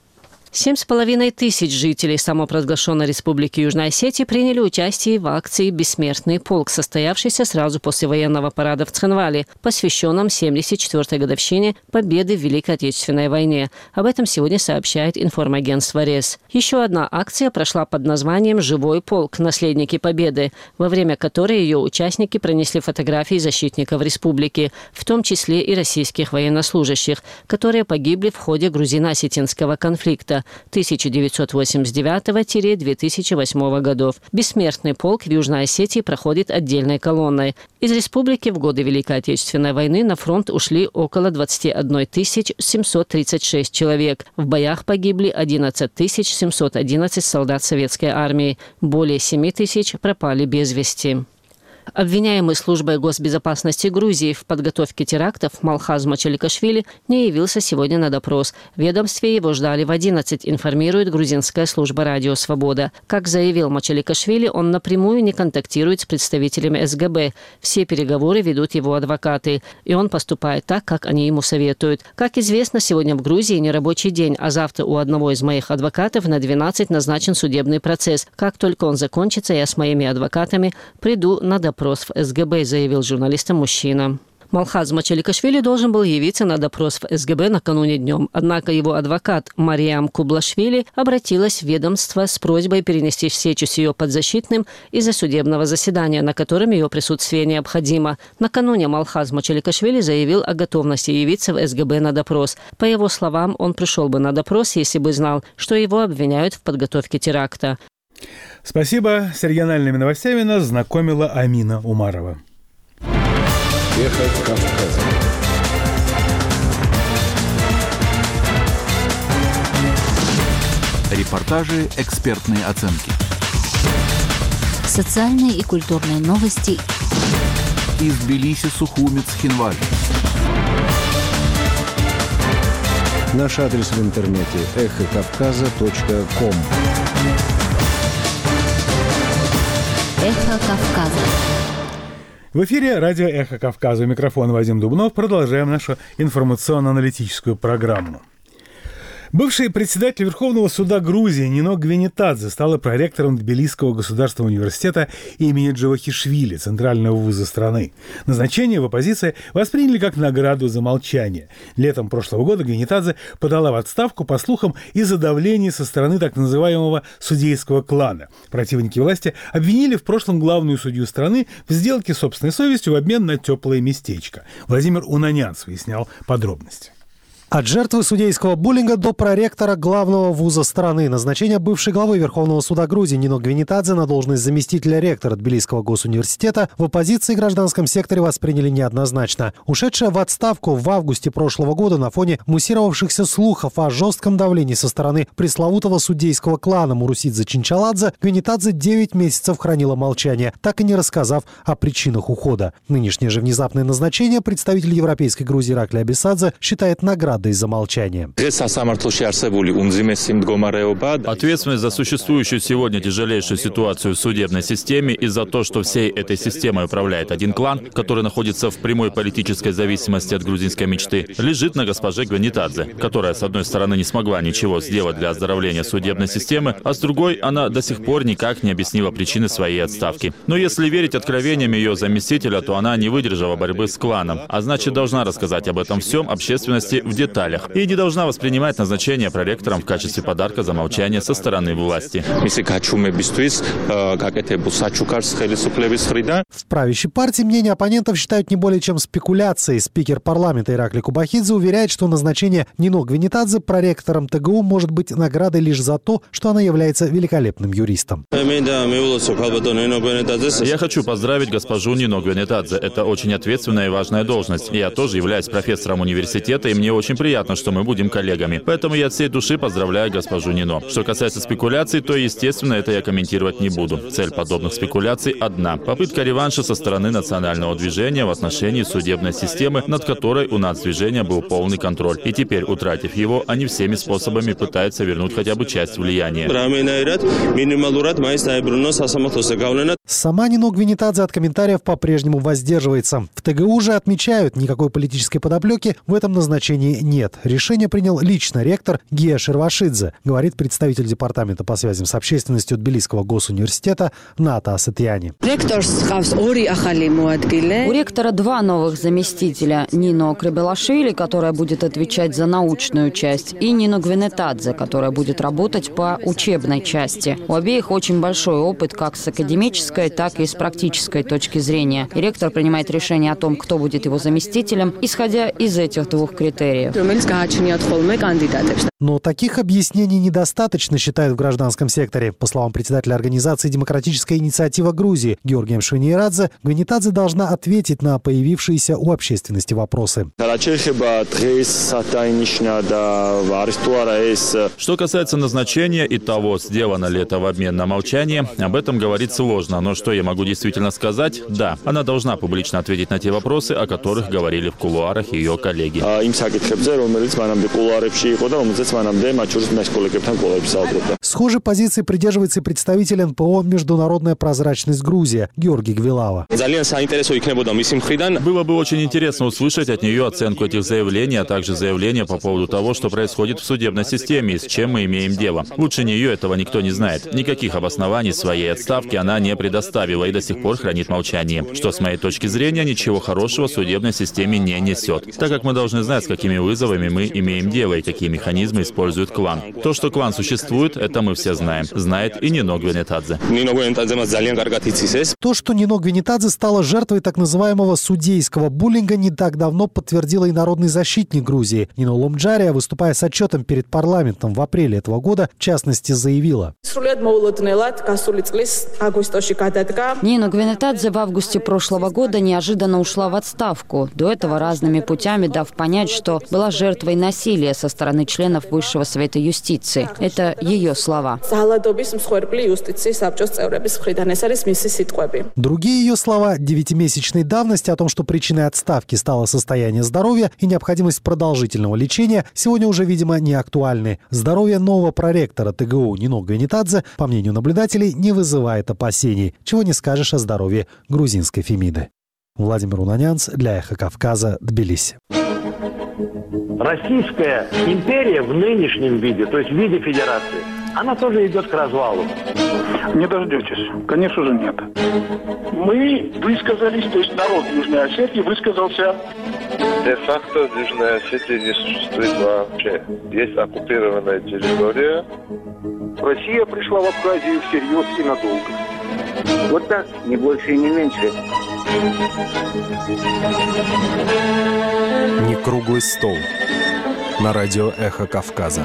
Семь с половиной тысяч жителей самопровозглашенной Республики Южной Осетии приняли участие в акции «Бессмертный полк», состоявшейся сразу после военного парада в Цхинвале, посвященном семьдесят четвёртой годовщине победы в Великой Отечественной войне. Об этом сегодня сообщает информагентство РЕС. Еще одна акция прошла под названием «Живой полк. Наследники Победы», во время которой ее участники пронесли фотографии защитников республики, в том числе и российских военнослужащих, которые погибли в ходе грузино-осетинского конфликта тысяча девятьсот восемьдесят девятого — две тысячи восьмого годов. Бессмертный полк в Южной Осетии проходит отдельной колонной. Из республики в годы Великой Отечественной войны на фронт ушли около двадцать одна тысяча семьсот тридцать шесть человек. В боях погибли одиннадцать тысяч семьсот одиннадцать солдат советской армии. Более семь тысяч пропали без вести. Обвиняемый службой госбезопасности Грузии в подготовке терактов Малхаз Мачаликашвили не явился сегодня на допрос. В ведомстве его ждали в одиннадцать, информирует грузинская служба «Радио Свобода». Как заявил Мачаликашвили, он напрямую не контактирует с представителями эс гэ бэ. Все переговоры ведут его адвокаты, и он поступает так, как они ему советуют. Как известно, сегодня в Грузии нерабочий день, а завтра у одного из моих адвокатов на двенадцать назначен судебный процесс. Как только он закончится, я с моими адвокатами приду на допрос в эс гэ бэ, заявил журналистам мужчина. Малхаз Мачаликашвили должен был явиться на допрос в эс гэ бэ накануне днем. Однако его адвокат Мариам Кублашвили обратилась в ведомство с просьбой перенести встречу с ее подзащитным из-за судебного заседания, на котором ее присутствие необходимо. Накануне Малхаз Мачаликашвили заявил о готовности явиться в эс гэ бэ на допрос. По его словам, он пришел бы на допрос, если бы знал, что его обвиняют в подготовке теракта. Спасибо. С региональными новостями нас знакомила Амина Умарова. Эхо Кавказа. Репортажи, экспертные оценки. Социальные и культурные новости. из Тбилиси, Сухумец, Хинваль. Наш адрес в интернете эхо кавказа точка ком. Эхо Кавказа. В эфире радио «Эхо Кавказа». У микрофона Вадим Дубнов. Продолжаем нашу информационно-аналитическую программу. Бывший председатель Верховного суда Грузии Нино Гвинетадзе стала проректором Тбилисского государственного университета имени Джавахишвили, центрального вуза страны. Назначение в оппозиции восприняли как награду за молчание. Летом прошлого года Гвинетадзе подала в отставку, по слухам, из-за давления со стороны так называемого судейского клана. Противники власти обвинили в прошлом главную судью страны в сделке с собственной совестью в обмен на теплое местечко. Владимир Унанянц выяснял подробности. От жертвы судейского буллинга до проректора главного вуза страны. Назначение бывшей главы Верховного суда Грузии Нино Гвинетадзе на должность заместителя ректора Тбилисского госуниверситета в оппозиции и гражданском секторе восприняли неоднозначно. Ушедшая в отставку в августе прошлого года на фоне муссировавшихся слухов о жестком давлении со стороны пресловутого судейского клана Мурусидзе Чинчаладзе, Гвинетадзе девять месяцев хранила молчание, так и не рассказав о причинах ухода. Нынешнее же внезапное назначение представитель Европейской Грузии Ираклий Абисадзе считает наградой из-за молчания. Ответственность за существующую сегодня тяжелейшую ситуацию в судебной системе и за то, что всей этой системой управляет один клан, который находится в прямой политической зависимости от грузинской мечты, лежит на госпоже Гвинетадзе, которая, с одной стороны, не смогла ничего сделать для оздоровления судебной системы, а с другой, она до сих пор никак не объяснила причины своей отставки. Но если верить откровениям ее заместителя, то она не выдержала борьбы с кланом, а значит, должна рассказать об этом всем общественности в деталях и не должна воспринимать назначение проректором в качестве подарка за молчание со стороны власти. В правящей партии мнение оппонентов считают не более чем спекуляцией. Спикер парламента Ираклий Кубахидзе уверяет, что назначение Нино Гвинетадзе проректором ТГУ может быть наградой лишь за то, что она является великолепным юристом. Я хочу поздравить госпожу Нино Гвинетадзе. Это очень ответственная и важная должность. Я тоже являюсь профессором университета, и мне очень приятно, что мы будем коллегами. Поэтому я от всей души поздравляю госпожу Нино. Что касается спекуляций, то, естественно, это я комментировать не буду. Цель подобных спекуляций одна. Попытка реванша со стороны национального движения в отношении судебной системы, над которой у нацдвижения был полный контроль. И теперь, утратив его, они всеми способами пытаются вернуть хотя бы часть влияния. Сама Нино Гвинетадзе от комментариев по-прежнему воздерживается. В ТГУ же отмечают, никакой политической подоплеки в этом назначении нет. Решение принял лично ректор Гия Шервашидзе, говорит представитель департамента по связям с общественностью Тбилисского госуниверситета Ната Асетьяни. У ректора два новых заместителя. Нино Кребелашвили, которая будет отвечать за научную часть, и Нино Гвинетадзе, которая будет работать по учебной части. У обеих очень большой опыт как с академической, так и с практической точки зрения. И ректор принимает решение о том, кто будет его заместителем, исходя из этих двух критериев. Но таких объяснений недостаточно, считают в гражданском секторе. По словам председателя организации «Демократическая инициатива Грузии» Георгия Мшвинирадзе, Гвинетадзе должна ответить на появившиеся у общественности вопросы. Что касается назначения и того, сделано ли это в обмен на молчание, об этом говорить сложно. Но что я могу действительно сказать? Да, она должна публично ответить на те вопросы, о которых говорили в кулуарах ее коллеги. Схожей позиции придерживается и представитель эн пэ о «Международная прозрачность Грузия» Георгий Гвилава. Было бы очень интересно услышать от нее оценку этих заявлений, а также заявления по поводу того, что происходит в судебной системе и с чем мы имеем дело. Лучше нее этого никто не знает. Никаких обоснований своей отставки она не предоставила и до сих пор хранит молчание, что, с моей точки зрения, ничего хорошего судебной системе не несет, так как мы должны знать, с какими вызовами мы имеем дело и какие механизмы использует клан. То, что клан существует, это мы все знаем. Знает и Нино Гвинетадзе. То, что Нино Гвинетадзе стала жертвой так называемого судейского буллинга, не так давно подтвердила и народный защитник Грузии. Нино Ломджария, выступая с отчетом перед парламентом в апреле этого года, в частности, заявила. Нино Гвинетадзе в августе прошлого года неожиданно ушла в отставку, до этого разными путями дав понять, что была жертвой насилия со стороны членов Высшего Совета юстиции. Это ее слова. Другие ее слова девятимесячной давности о том, что причиной отставки стало состояние здоровья и необходимость продолжительного лечения, сегодня уже, видимо, не актуальны. Здоровье нового проректора ТГУ Нино Гвинитадзе, по мнению наблюдателей, не вызывает опасений. Чего не скажешь о здоровье грузинской Фемиды. Владимир Унанянц для «Эхо Кавказа», Тбилиси. Российская империя в нынешнем виде, то есть в виде федерации, она тоже идет к развалу. Не дождетесь. Конечно же, нет. Мы высказались, то есть народ Южной Осетии высказался. Де-факто Южная Осетия не существует вообще. Есть оккупированная территория. Россия пришла в Абхазию всерьез и надолго. Вот так, не больше и не меньше. Не круглый стол. На радио «Эхо Кавказа».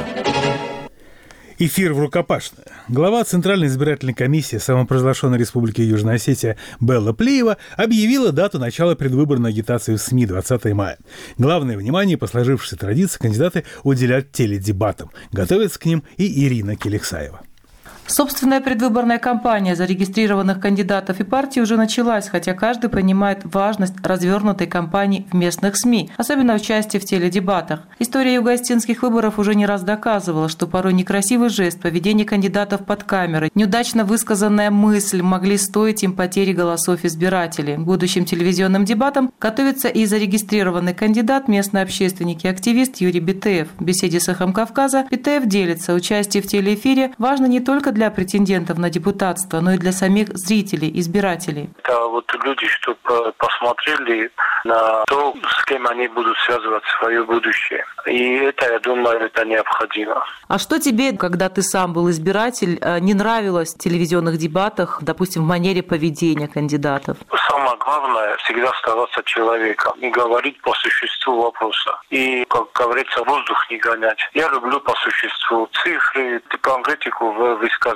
Эфир в рукопашную. Глава Центральной избирательной комиссии самопровозглашенной Республики Южная Осетия Белла Плиева объявила дату начала предвыборной агитации в СМИ двадцатого мая. Главное внимание по сложившейся традиции кандидаты уделяют теледебатам. Готовится к ним и Ирина Келексаева. Собственная предвыборная кампания зарегистрированных кандидатов и партий уже началась, хотя каждый понимает важность развернутой кампании в местных СМИ, особенно участие в теледебатах. История юго-осетинских выборов уже не раз доказывала, что порой некрасивый жест, поведение кандидатов под камерой, неудачно высказанная мысль могли стоить им потери голосов избирателей. К будущим телевизионным дебатам готовится и зарегистрированный кандидат, местный общественник и активист Юрий Битеев. В беседе с «Эхом Кавказа» Битеев делится: участие в телеэфире важно не только для для претендентов на депутатство, но и для самих зрителей, избирателей. Это вот люди, чтобы посмотрели на то, с кем они будут связывать свое будущее. И это, я думаю, это необходимо. А что тебе, когда ты сам был избиратель, не нравилось в телевизионных дебатах, допустим, в манере поведения кандидатов? Самое главное – всегда оставаться человеком и говорить по существу вопроса. И, как говорится, воздух не гонять. Я люблю по существу цифры, конкретику в высказываниях.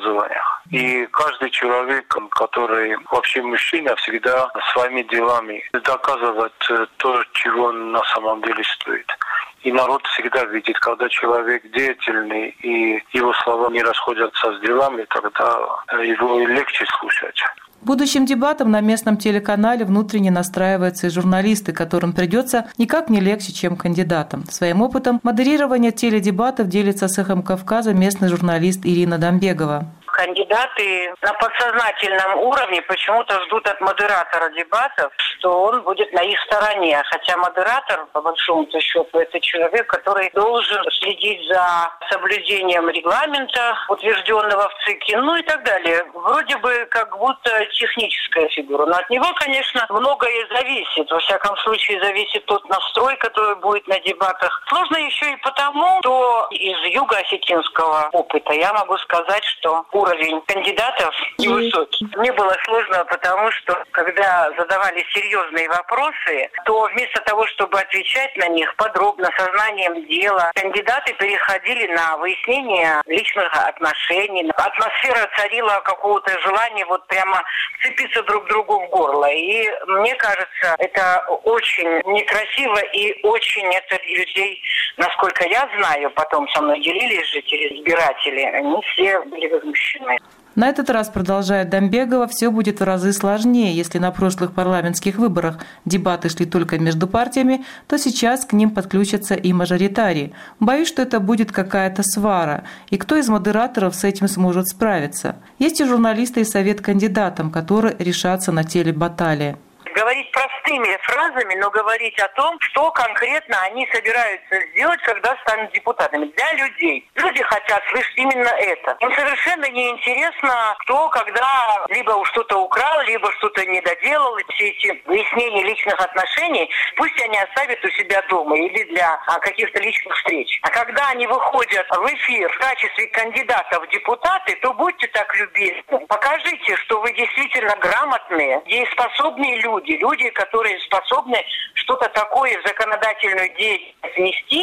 И каждый человек, который вообще мужчина, всегда своими делами доказывает то, чего он на самом деле стоит. И народ всегда видит, когда человек деятельный и его слова не расходятся с делами, тогда его легче слушать. Будущим дебатам на местном телеканале внутренне настраиваются и журналисты, которым придется никак не легче, чем кандидатам. Своим опытом модерирования теледебатов делится с «Эхом Кавказа» местный журналист Ирина Дамбегова. Кандидаты на подсознательном уровне почему-то ждут от модератора дебатов, что он будет на их стороне. Хотя модератор, по большому счету, это человек, который должен следить за соблюдением регламента, утвержденного в ЦИКе, ну и так далее. Вроде бы как будто техническая фигура. Но от него, конечно, многое зависит. Во всяком случае, зависит тот настрой, который будет на дебатах. Сложно еще и потому, что из юго-осетинского опыта я могу сказать, что уровень кандидатов невысокий. Мне было сложно, потому что, когда задавали серьезные вопросы, то вместо того, чтобы отвечать на них подробно, сознанием дела, кандидаты переходили на выяснение личных отношений. Атмосфера царила какого-то желания вот прямо вцепиться друг другу в горло. И мне кажется, это очень некрасиво и очень это людей, насколько я знаю, потом со мной делились же избиратели, они все были возмущены. На этот раз, продолжает Дамбегова, все будет в разы сложнее. Если на прошлых парламентских выборах дебаты шли только между партиями, то сейчас к ним подключатся и мажоритарии. Боюсь, что это будет какая-то свара. И кто из модераторов с этим сможет справиться? Есть и журналисты, и совет кандидатам, которые решатся на телебаталии. Говорить простыми фразами, но говорить о том, что конкретно они собираются сделать, когда станут депутатами. Для людей. Люди хотят слышать именно это. Им совершенно не интересно, кто, когда либо что-то украл, либо что-то не доделал. Все эти выяснения личных отношений, пусть они оставят у себя дома или для а, каких-то личных встреч. А когда они выходят в эфир в качестве кандидатов в депутаты, то будьте так любезны. Покажите, что вы действительно грамотные, дееспособные люди. Люди, которые способны что-то такое в законодательную деятельность внести,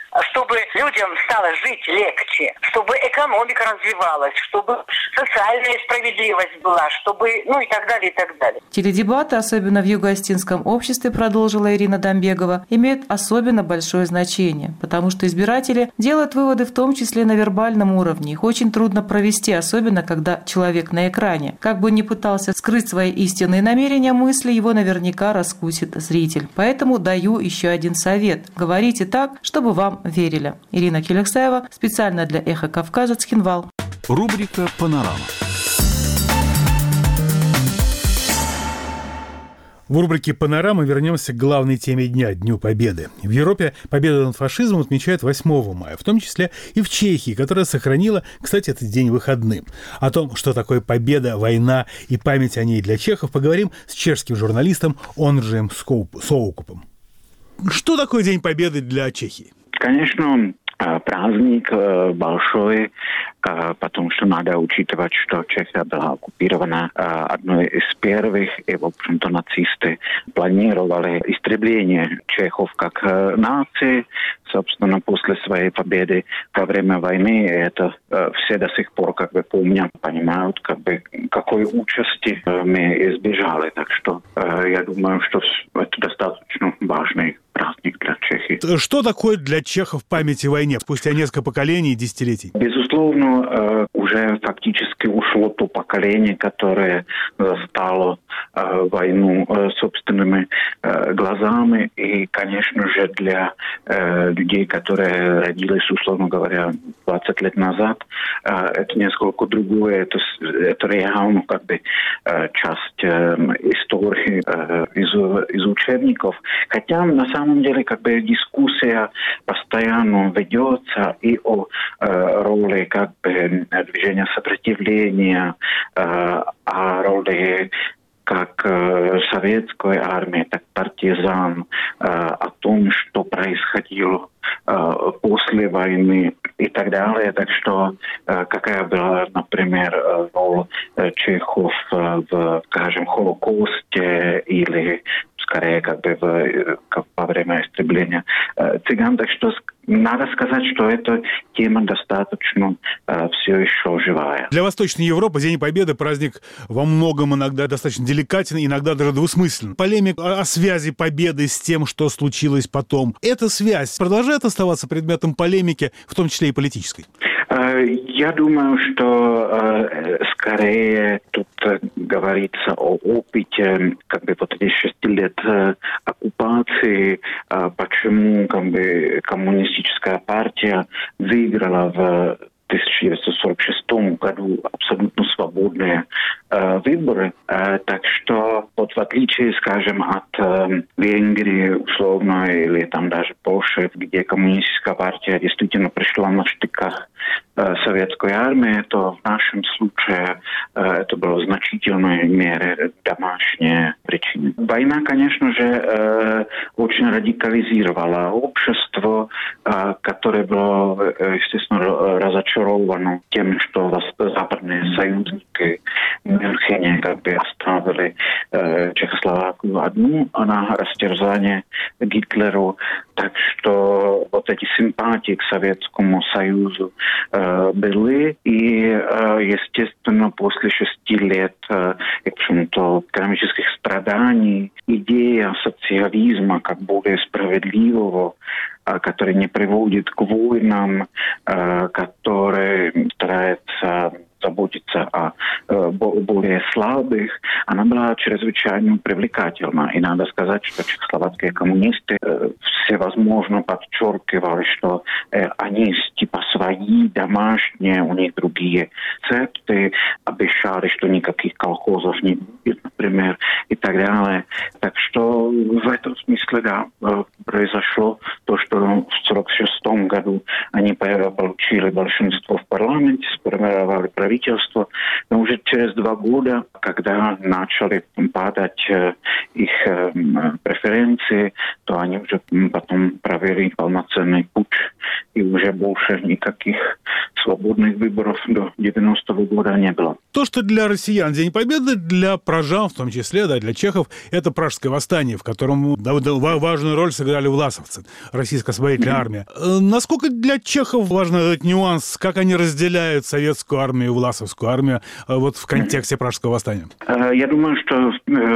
чтобы людям стало жить легче, чтобы экономика развивалась, чтобы социальная справедливость была, чтобы, ну и так далее, и так далее. Теледебаты, особенно в юго-остинском обществе, продолжила Ирина Домбегова, имеют особенно большое значение, потому что избиратели делают выводы в том числе на вербальном уровне. Их очень трудно провести, особенно когда человек на экране. Как бы ни пытался скрыть свои истинные намерения, мысли его наверняка раскусит зритель. Поэтому даю еще один совет. Говорите так, чтобы вам верили. Ирина Келексаева, специально для «Эхо Кавказа», Цхинвал. Рубрика «Панорама». В рубрике «Панорама» вернемся к главной теме дня – Дню Победы. В Европе победу над фашизмом отмечают восьмого мая, в том числе и в Чехии, которая сохранила, кстати, этот день выходным. О том, что такое победа, война и память о ней для чехов, поговорим с чешским журналистом Онджием Соукупом. Что такое День Победы для Чехии? Конечно, праздник большой, потому что надо учитывать, что Чехия была оккупирована одной из первых, и, в общем-то, нацисты планировали истребление чехов как нации, собственно, после своей победы во время войны. И это все до сих пор как бы помнят, понимают, как бы, какой участи мы избежали. Так что я думаю, что это достаточно важный праздник для Чехии. Что такое для чехов память о войне спустя несколько поколений и десятилетий? Безусловно, уже фактически ушло то поколение, которое застало войну собственными глазами. И, конечно же, для людей, которые родились, условно говоря, двадцать лет назад, это несколько другое. Это, это реально как бы часть истории из, из учебников. Хотя, на самом деле, как бы дискуссия постоянно ведется и о э, роли как бы движения сопротивления, э, о роли как э, советской армии, так партизан, э, о том, что происходило э, после войны и так далее. Так что э, какая была, например, роль э, чехов э, в, скажем, Холокосте или скорее как бы в, как во время истребления э, цыган. Так что надо сказать, что эта тема достаточно э, все еще живая. Для Восточной Европы День Победы праздник во многом иногда достаточно деликатен, иногда даже двусмыслен. Полемика о связи победы с тем, что случилось потом. Эта связь продолжает оставаться предметом полемики, в том числе и политической? Я думаю, что э, скорее тут э, говорится о опыте как бы вот этих шести лет э, оккупации, э, почему как бы коммунистическая партия выиграла в тысяча девятьсот сорок шестом году абсолютно свободные э, выборы. Э, так что вот в отличие, скажем, от э, Венгрии условно или там даже Польши, где коммунистическая партия действительно пришла на штыках э, советской армии, то в нашем случае э, это было в значительной мере домашние причины. Война, конечно же, э, очень радикализировала общество, э, которое было, э, естественно, разочаровано тем, что западные союзники в Мюнхене как бы оставили э, Чехословакию одну на растерзание Гитлеру. Так что вот эти симпатии к Советскому Союзу э, были. И, э, естественно, после шести лет э, то, экономических страданий, идея социализма как более справедливого, который не приводит к войнам, который старается заботиться о более слабых, она была чрезвычайно привлекательна. И надо сказать, что чехословацкие коммунисты всевозможно подчеркивали, что они типа свои, домашние, у них другие рецепты, обещали, что никаких колхозов не будет, например, и так далее. Так что в этом смысле, да, произошло то, что в сорок шестом году они получили большинство в парламенте, сформировали правительство, но уже через два года, когда начали падать их преференции, то они уже потом провели полноценный путч и уже больше никаких свободных выборов до девяностого года не было. То, что для россиян День Победы, для пражан, в том числе, да, для чехов, это Пражское восстание, в котором да, важную роль сыграли власовцы, российская освободительная mm-hmm. армия. Насколько для чехов важен этот нюанс, как они разделяют советскую армию и власовскую армию вот в контексте Пражского восстания? Я думаю, что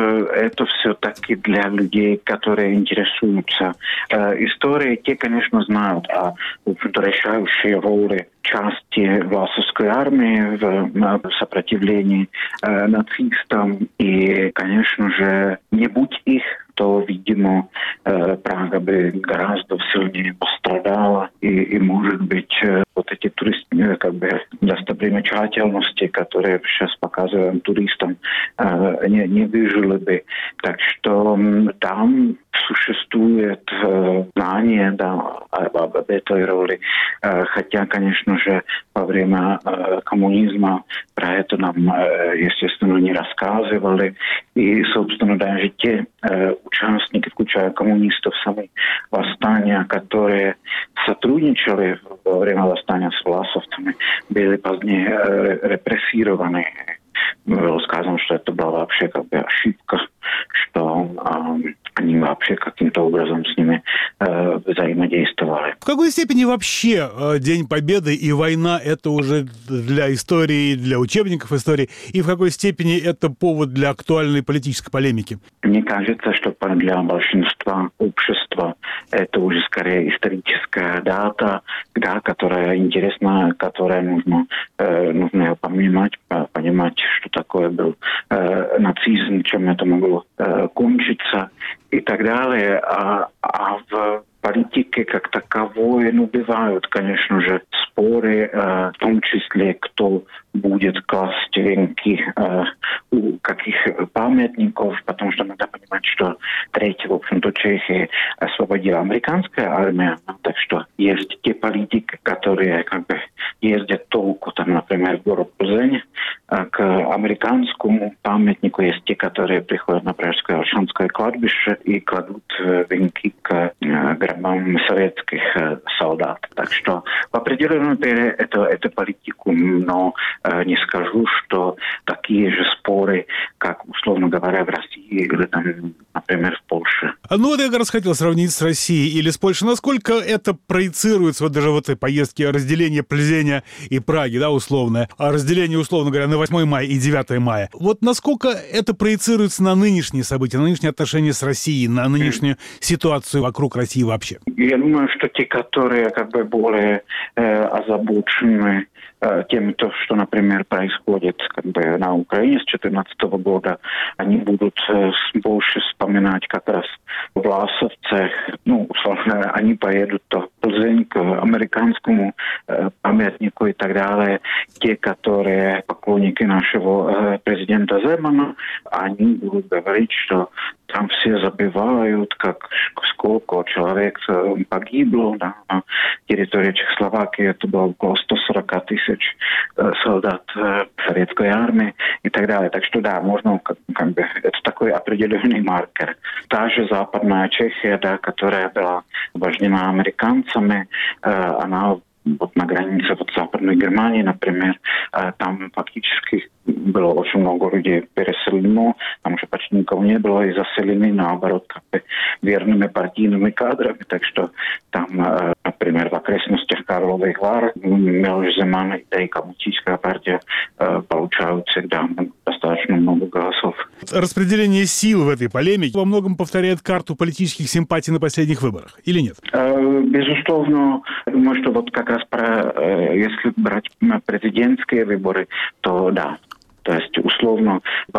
это все-таки для людей, которые интересуются историей, те, конечно, знают о решающей роли части власовской армии в сопротивлении э, нацистам. И, конечно же, не будь их, то, видимо, э, Прага бы гораздо сильнее пострадала. И, и может быть, э, вот эти туристы, как бы, достопримечательности, которые сейчас показываем туристам, э, не, не выжили бы. Так что э, там существует э, знание да, об, об этой роли. Э, хотя, конечно же, во время э, коммунизма про это нам, э, естественно, не рассказывали. И, собственно, даже те э, участники, включая коммунистов, сами восстания, которые сотрудничали во время восстания с власовцами, были позднее э, репрессированы. Было сказано, что это была вообще как бы ошибка, что э, они вообще каким-то образом с ними э, взаимодействовали. В какой степени вообще э, День Победы и война – это уже для истории, для учебников истории, и в какой степени это повод для актуальной политической полемики? Мне кажется, что для большинства общества это уже скорее историческая дата, да, которая интересна, которая нужно, э, нужно понимать, понимать, что такое был э, нацизм, чем это могло э, кончиться и так далее. А, а в политике как таковой, ну, бывают, конечно же, споры, э, в том числе, кто будет класть венки э, у каких памятников, потому что надо понимать, что третье, в общем-то, Чехии освободила американская армия, так что есть те политики, которые как бы ездят толку, там, например, в город Плзень, э, к американскому памятнику, есть те, которые приходят на Пражское Ольшанское кладбище и кладут э, венки к э, гробам советских э, солдат. Так что в определенной мере это, это политику, но э, не скажу, что такие же споры, как, условно говоря, в России или, там, например, в Польше. Ну, вот я как раз хотел сравнить с Россией или с Польшей. Насколько это проецируется, вот даже в этой поездке, разделение Плзеня и Праги, да, условное, а разделение, условно говоря, на восьмое мая и девятое мая. Вот насколько это проецируется на нынешние события, на нынешние отношения с Россией, на нынешнюю ситуацию вокруг России вообще? Я думаю, что те, которые как бы более э, озабочены э, тем, то, что, например, происходит как бы на Украине с две тысячи четырнадцатого года, они будут э, больше вспоминать как раз власовцев. Ну, условно, они поедут то в Плзень к американскому э, памятнику и так далее. Те, которые поклонники нашего э, президента Земана, они будут говорить, что там все забивают, как сколько человек погибло да, на территории Чехословакии. Это было около сто сорок тысяч э, солдат э, советской армии и так далее. Так что да, можно как, как бы это такой определенный маркер. Та же Западная Чехия, да, которая была обожжена американцами, э, она вот на границе вот Западной Германии, например, там фактически было очень много людей переселено, там уже почти никого не было, и заселены, наоборот, как бы верными партийными кадрами. Так что там, например, в окрестностях Карловых Вар, Милош Земан и коммунистическая партия получают всегда достаточно много голосов. Распределение сил в этой полемике во многом повторяет карту политических симпатий на последних выборах, или нет? Безусловно, думаю, что вот как раз про, если брать президентские выборы, то да. То есть, условно,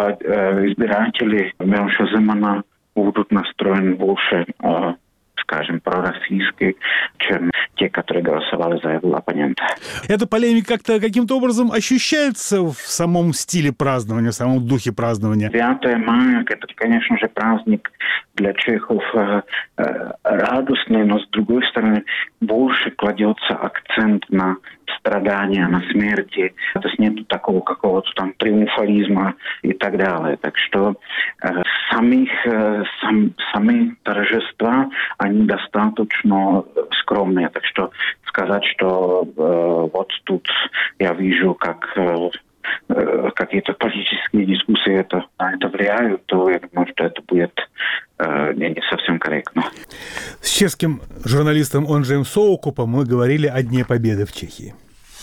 избиратели Милоша Земана будут настроены больше, скажем, пророссийский, чем те, которые голосовали за его оппонента. Эта полемика как-то каким-то образом ощущается в самом стиле празднования, в самом духе празднования? девятое мая – это, конечно же, праздник для чехов э, э, радостный, но, с другой стороны, больше кладется акцент на страдания, на смерти. То есть нет такого какого-то там триумфализма и так далее. Так что э, самих, э, сам, сами торжества, они достаточно скромные. Так что сказать, что э, вот тут я вижу, как э, э, какие-то политические дискуссии это, на это влияют, то я думаю, что это будет э, не, не совсем корректно. С чешским журналистом Онджеем Соукупом мы говорили о Дне Победы в Чехии.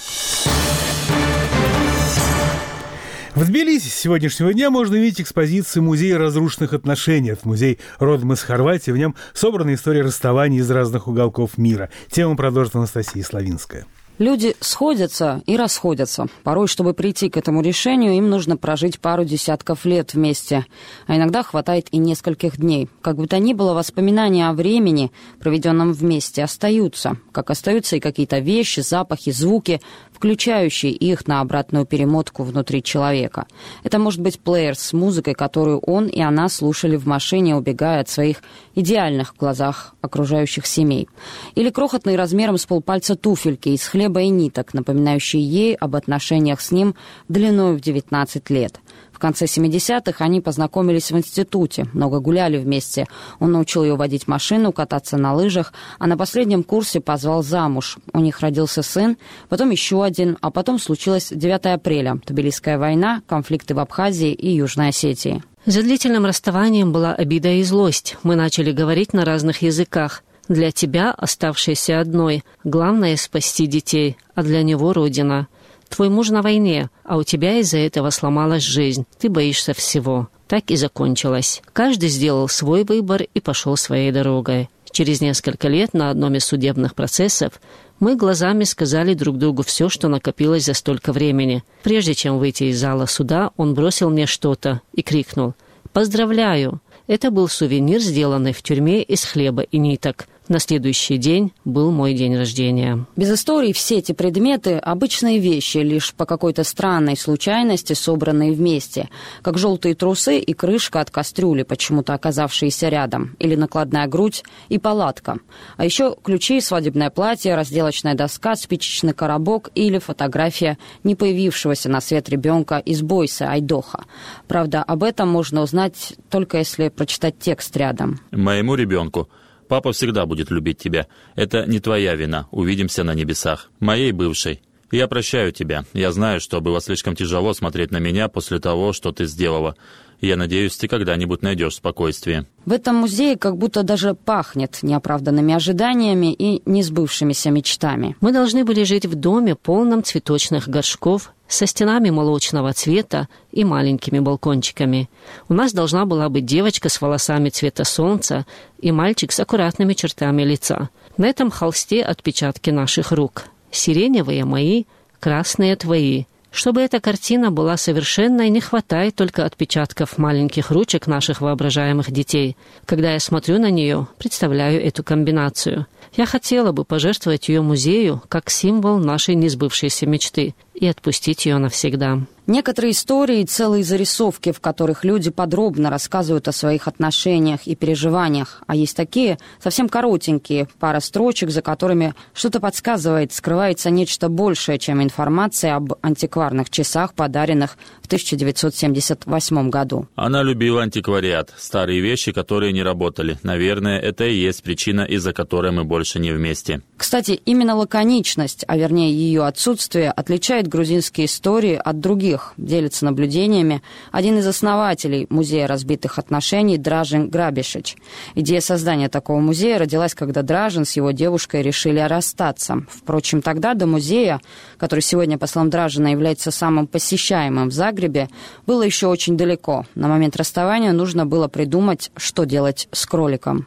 В Тбилиси с сегодняшнего дня можно увидеть экспозиции Музея разрушенных отношений. Это музей родом из Хорватии. В нем собрана история расставаний из разных уголков мира. Тему продолжит Анастасия Славинская. Люди сходятся и расходятся. Порой, чтобы прийти к этому решению, им нужно прожить пару десятков лет вместе. А иногда хватает и нескольких дней. Как бы то ни было, воспоминания о времени, проведенном вместе, остаются. Как остаются и какие-то вещи, запахи, звуки, включающие их на обратную перемотку внутри человека. Это может быть плеер с музыкой, которую он и она слушали в машине, убегая от своих идеальных в глазах окружающих семей. Или крохотные размером с полпальца туфельки из хлеба и ниток, напоминающие ей об отношениях с ним длиной в девятнадцать лет. В конце семидесятых они познакомились в институте, много гуляли вместе. Он научил ее водить машину, кататься на лыжах, а на последнем курсе позвал замуж. У них родился сын, потом еще один, а потом случилось девятого апреля. Тбилисская война, конфликты в Абхазии и Южной Осетии. За длительным расставанием была обида и злость. Мы начали говорить на разных языках. Для тебя, оставшейся одной, главное — спасти детей, а для него — родина. Твой муж на войне, а у тебя из-за этого сломалась жизнь. Ты боишься всего. Так и закончилось. Каждый сделал свой выбор и пошел своей дорогой. Через несколько лет на одном из судебных процессов мы глазами сказали друг другу все, что накопилось за столько времени. Прежде чем выйти из зала суда, он бросил мне что-то и крикнул: «Поздравляю!» Это был сувенир, сделанный в тюрьме из хлеба и ниток. На следующий день был мой день рождения. Без истории все эти предметы – обычные вещи, лишь по какой-то странной случайности собранные вместе. Как желтые трусы и крышка от кастрюли, почему-то оказавшиеся рядом. Или накладная грудь и палатка. А еще ключи, свадебное платье, разделочная доска, спичечный коробок или фотография не появившегося на свет ребенка из Бойса, Айдоха. Правда, об этом можно узнать только если прочитать текст рядом. Моему ребенку. Папа всегда будет любить тебя. Это не твоя вина. Увидимся на небесах. Моей бывшей. Я прощаю тебя. Я знаю, что было слишком тяжело смотреть на меня после того, что ты сделала. Я надеюсь, ты когда-нибудь найдешь спокойствие. В этом музее как будто даже пахнет неоправданными ожиданиями и несбывшимися мечтами. Мы должны были жить в доме, полном цветочных горшков, со стенами молочного цвета и маленькими балкончиками. У нас должна была быть девочка с волосами цвета солнца и мальчик с аккуратными чертами лица. На этом холсте отпечатки наших рук. Сиреневые мои, красные твои. Чтобы эта картина была совершенной, не хватает только отпечатков маленьких ручек наших воображаемых детей. Когда я смотрю на нее, представляю эту комбинацию. Я хотела бы пожертвовать ее музею как символ нашей несбывшейся мечты и отпустить ее навсегда. Некоторые истории и целые зарисовки, в которых люди подробно рассказывают о своих отношениях и переживаниях. А есть такие, совсем коротенькие, пара строчек, за которыми что-то подсказывает, скрывается нечто большее, чем информация об антикварных часах, подаренных в тысяча девятьсот семьдесят восьмом году. Она любила антиквариат, старые вещи, которые не работали. Наверное, это и есть причина, из-за которой мы больше не вместе. Кстати, именно лаконичность, а вернее ее отсутствие, отличает грузинские истории от других, делится наблюдениями один из основателей Музея разбитых отношений Дражин Грабишич. Идея создания такого музея родилась, когда Дражин с его девушкой решили расстаться. Впрочем, тогда до музея, который сегодня, по словам Дражина, является самым посещаемым в Загребе, было еще очень далеко. На момент расставания нужно было придумать, что делать с кроликом.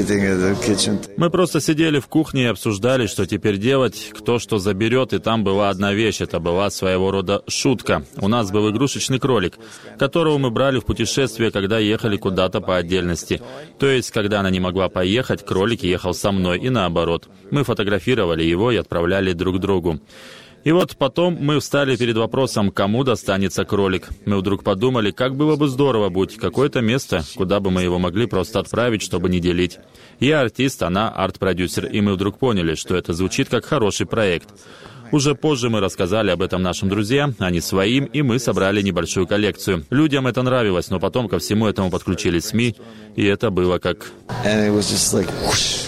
Мы просто сидели в кухне и обсуждали, что теперь делать, кто что заберет, и там была одна вещь, это была своего рода шутка. У нас был игрушечный кролик, которого мы брали в путешествие, когда ехали куда-то по отдельности. То есть, когда она не могла поехать, кролик ехал со мной, и наоборот. Мы фотографировали его и отправляли друг другу. И вот потом мы встали перед вопросом, кому достанется кролик. Мы вдруг подумали, как было бы здорово будь какое-то место, куда бы мы его могли просто отправить, чтобы не делить. Я артист, она арт-продюсер, и мы вдруг поняли, что это звучит как хороший проект. Уже позже мы рассказали об этом нашим друзьям, они своим, и мы собрали небольшую коллекцию. Людям это нравилось, но потом ко всему этому подключились СМИ, и это было как...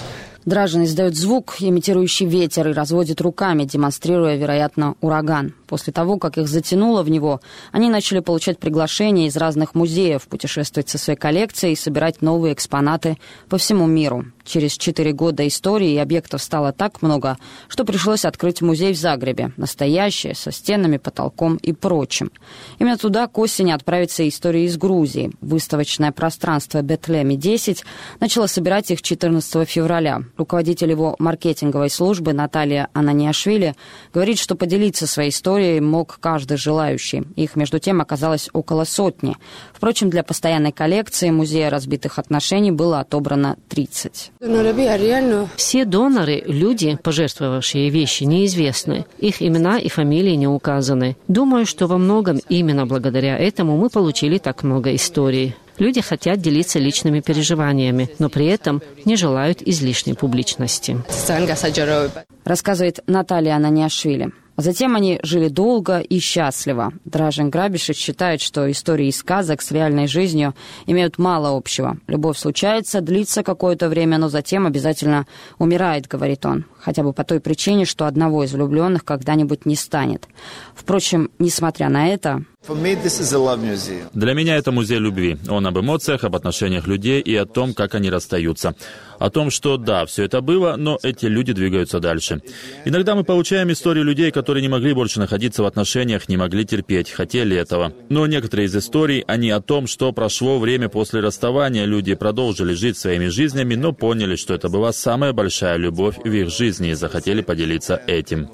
Дражин издает звук, имитирующий ветер, и разводит руками, демонстрируя, вероятно, ураган. После того, как их затянуло в него, они начали получать приглашения из разных музеев, путешествовать со своей коллекцией и собирать новые экспонаты по всему миру. Через четыре года истории и объектов стало так много, что пришлось открыть музей в Загребе. Настоящий, со стенами, потолком и прочим. Именно туда к осени отправится история из Грузии. Выставочное пространство Бетлеми десять начало собирать их четырнадцатого февраля. Руководитель его маркетинговой службы Наталья Ананиашвили говорит, что поделиться своей историей мог каждый желающий. Их, между тем, оказалось около сотни. Впрочем, для постоянной коллекции Музея разбитых отношений было отобрано тридцать. Все доноры – люди, пожертвовавшие вещи, неизвестны. Их имена и фамилии не указаны. Думаю, что во многом именно благодаря этому мы получили так много историй. Люди хотят делиться личными переживаниями, но при этом не желают излишней публичности. Рассказывает Наталья Ананиашвили. Затем они жили долго и счастливо. Дражин Грабишич считает, что истории из сказок с реальной жизнью имеют мало общего. Любовь случается, длится какое-то время, но затем обязательно умирает, говорит он. Хотя бы по той причине, что одного из влюбленных когда-нибудь не станет. Впрочем, несмотря на это... Для меня это музей любви. Он об эмоциях, об отношениях людей и о том, как они расстаются. О том, что да, все это было, но эти люди двигаются дальше. Иногда мы получаем истории людей, которые не могли больше находиться в отношениях, не могли терпеть, хотели этого. Но некоторые из историй, они о том, что прошло время после расставания, люди продолжили жить своими жизнями, но поняли, что это была самая большая любовь в их жизни и захотели поделиться этим.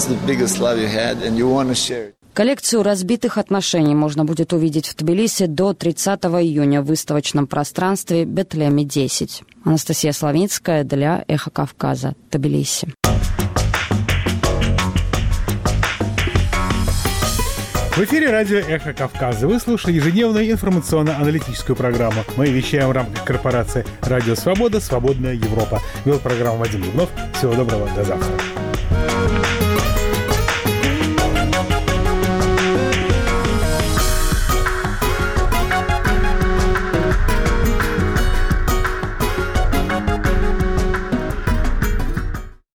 Коллекцию разбитых отношений можно будет увидеть в Тбилиси до тридцатого июня в выставочном пространстве Бетлеми десять. Анастасия Славницкая для Эхо Кавказа, Тбилиси. В эфире радио «Эхо Кавказа». Вы слушаете ежедневную информационно-аналитическую программу. Мы вещаем в рамках корпорации «Радио Свобода. Свободная Европа». Вел программу Вадим Дубнов. Всего доброго. До завтра.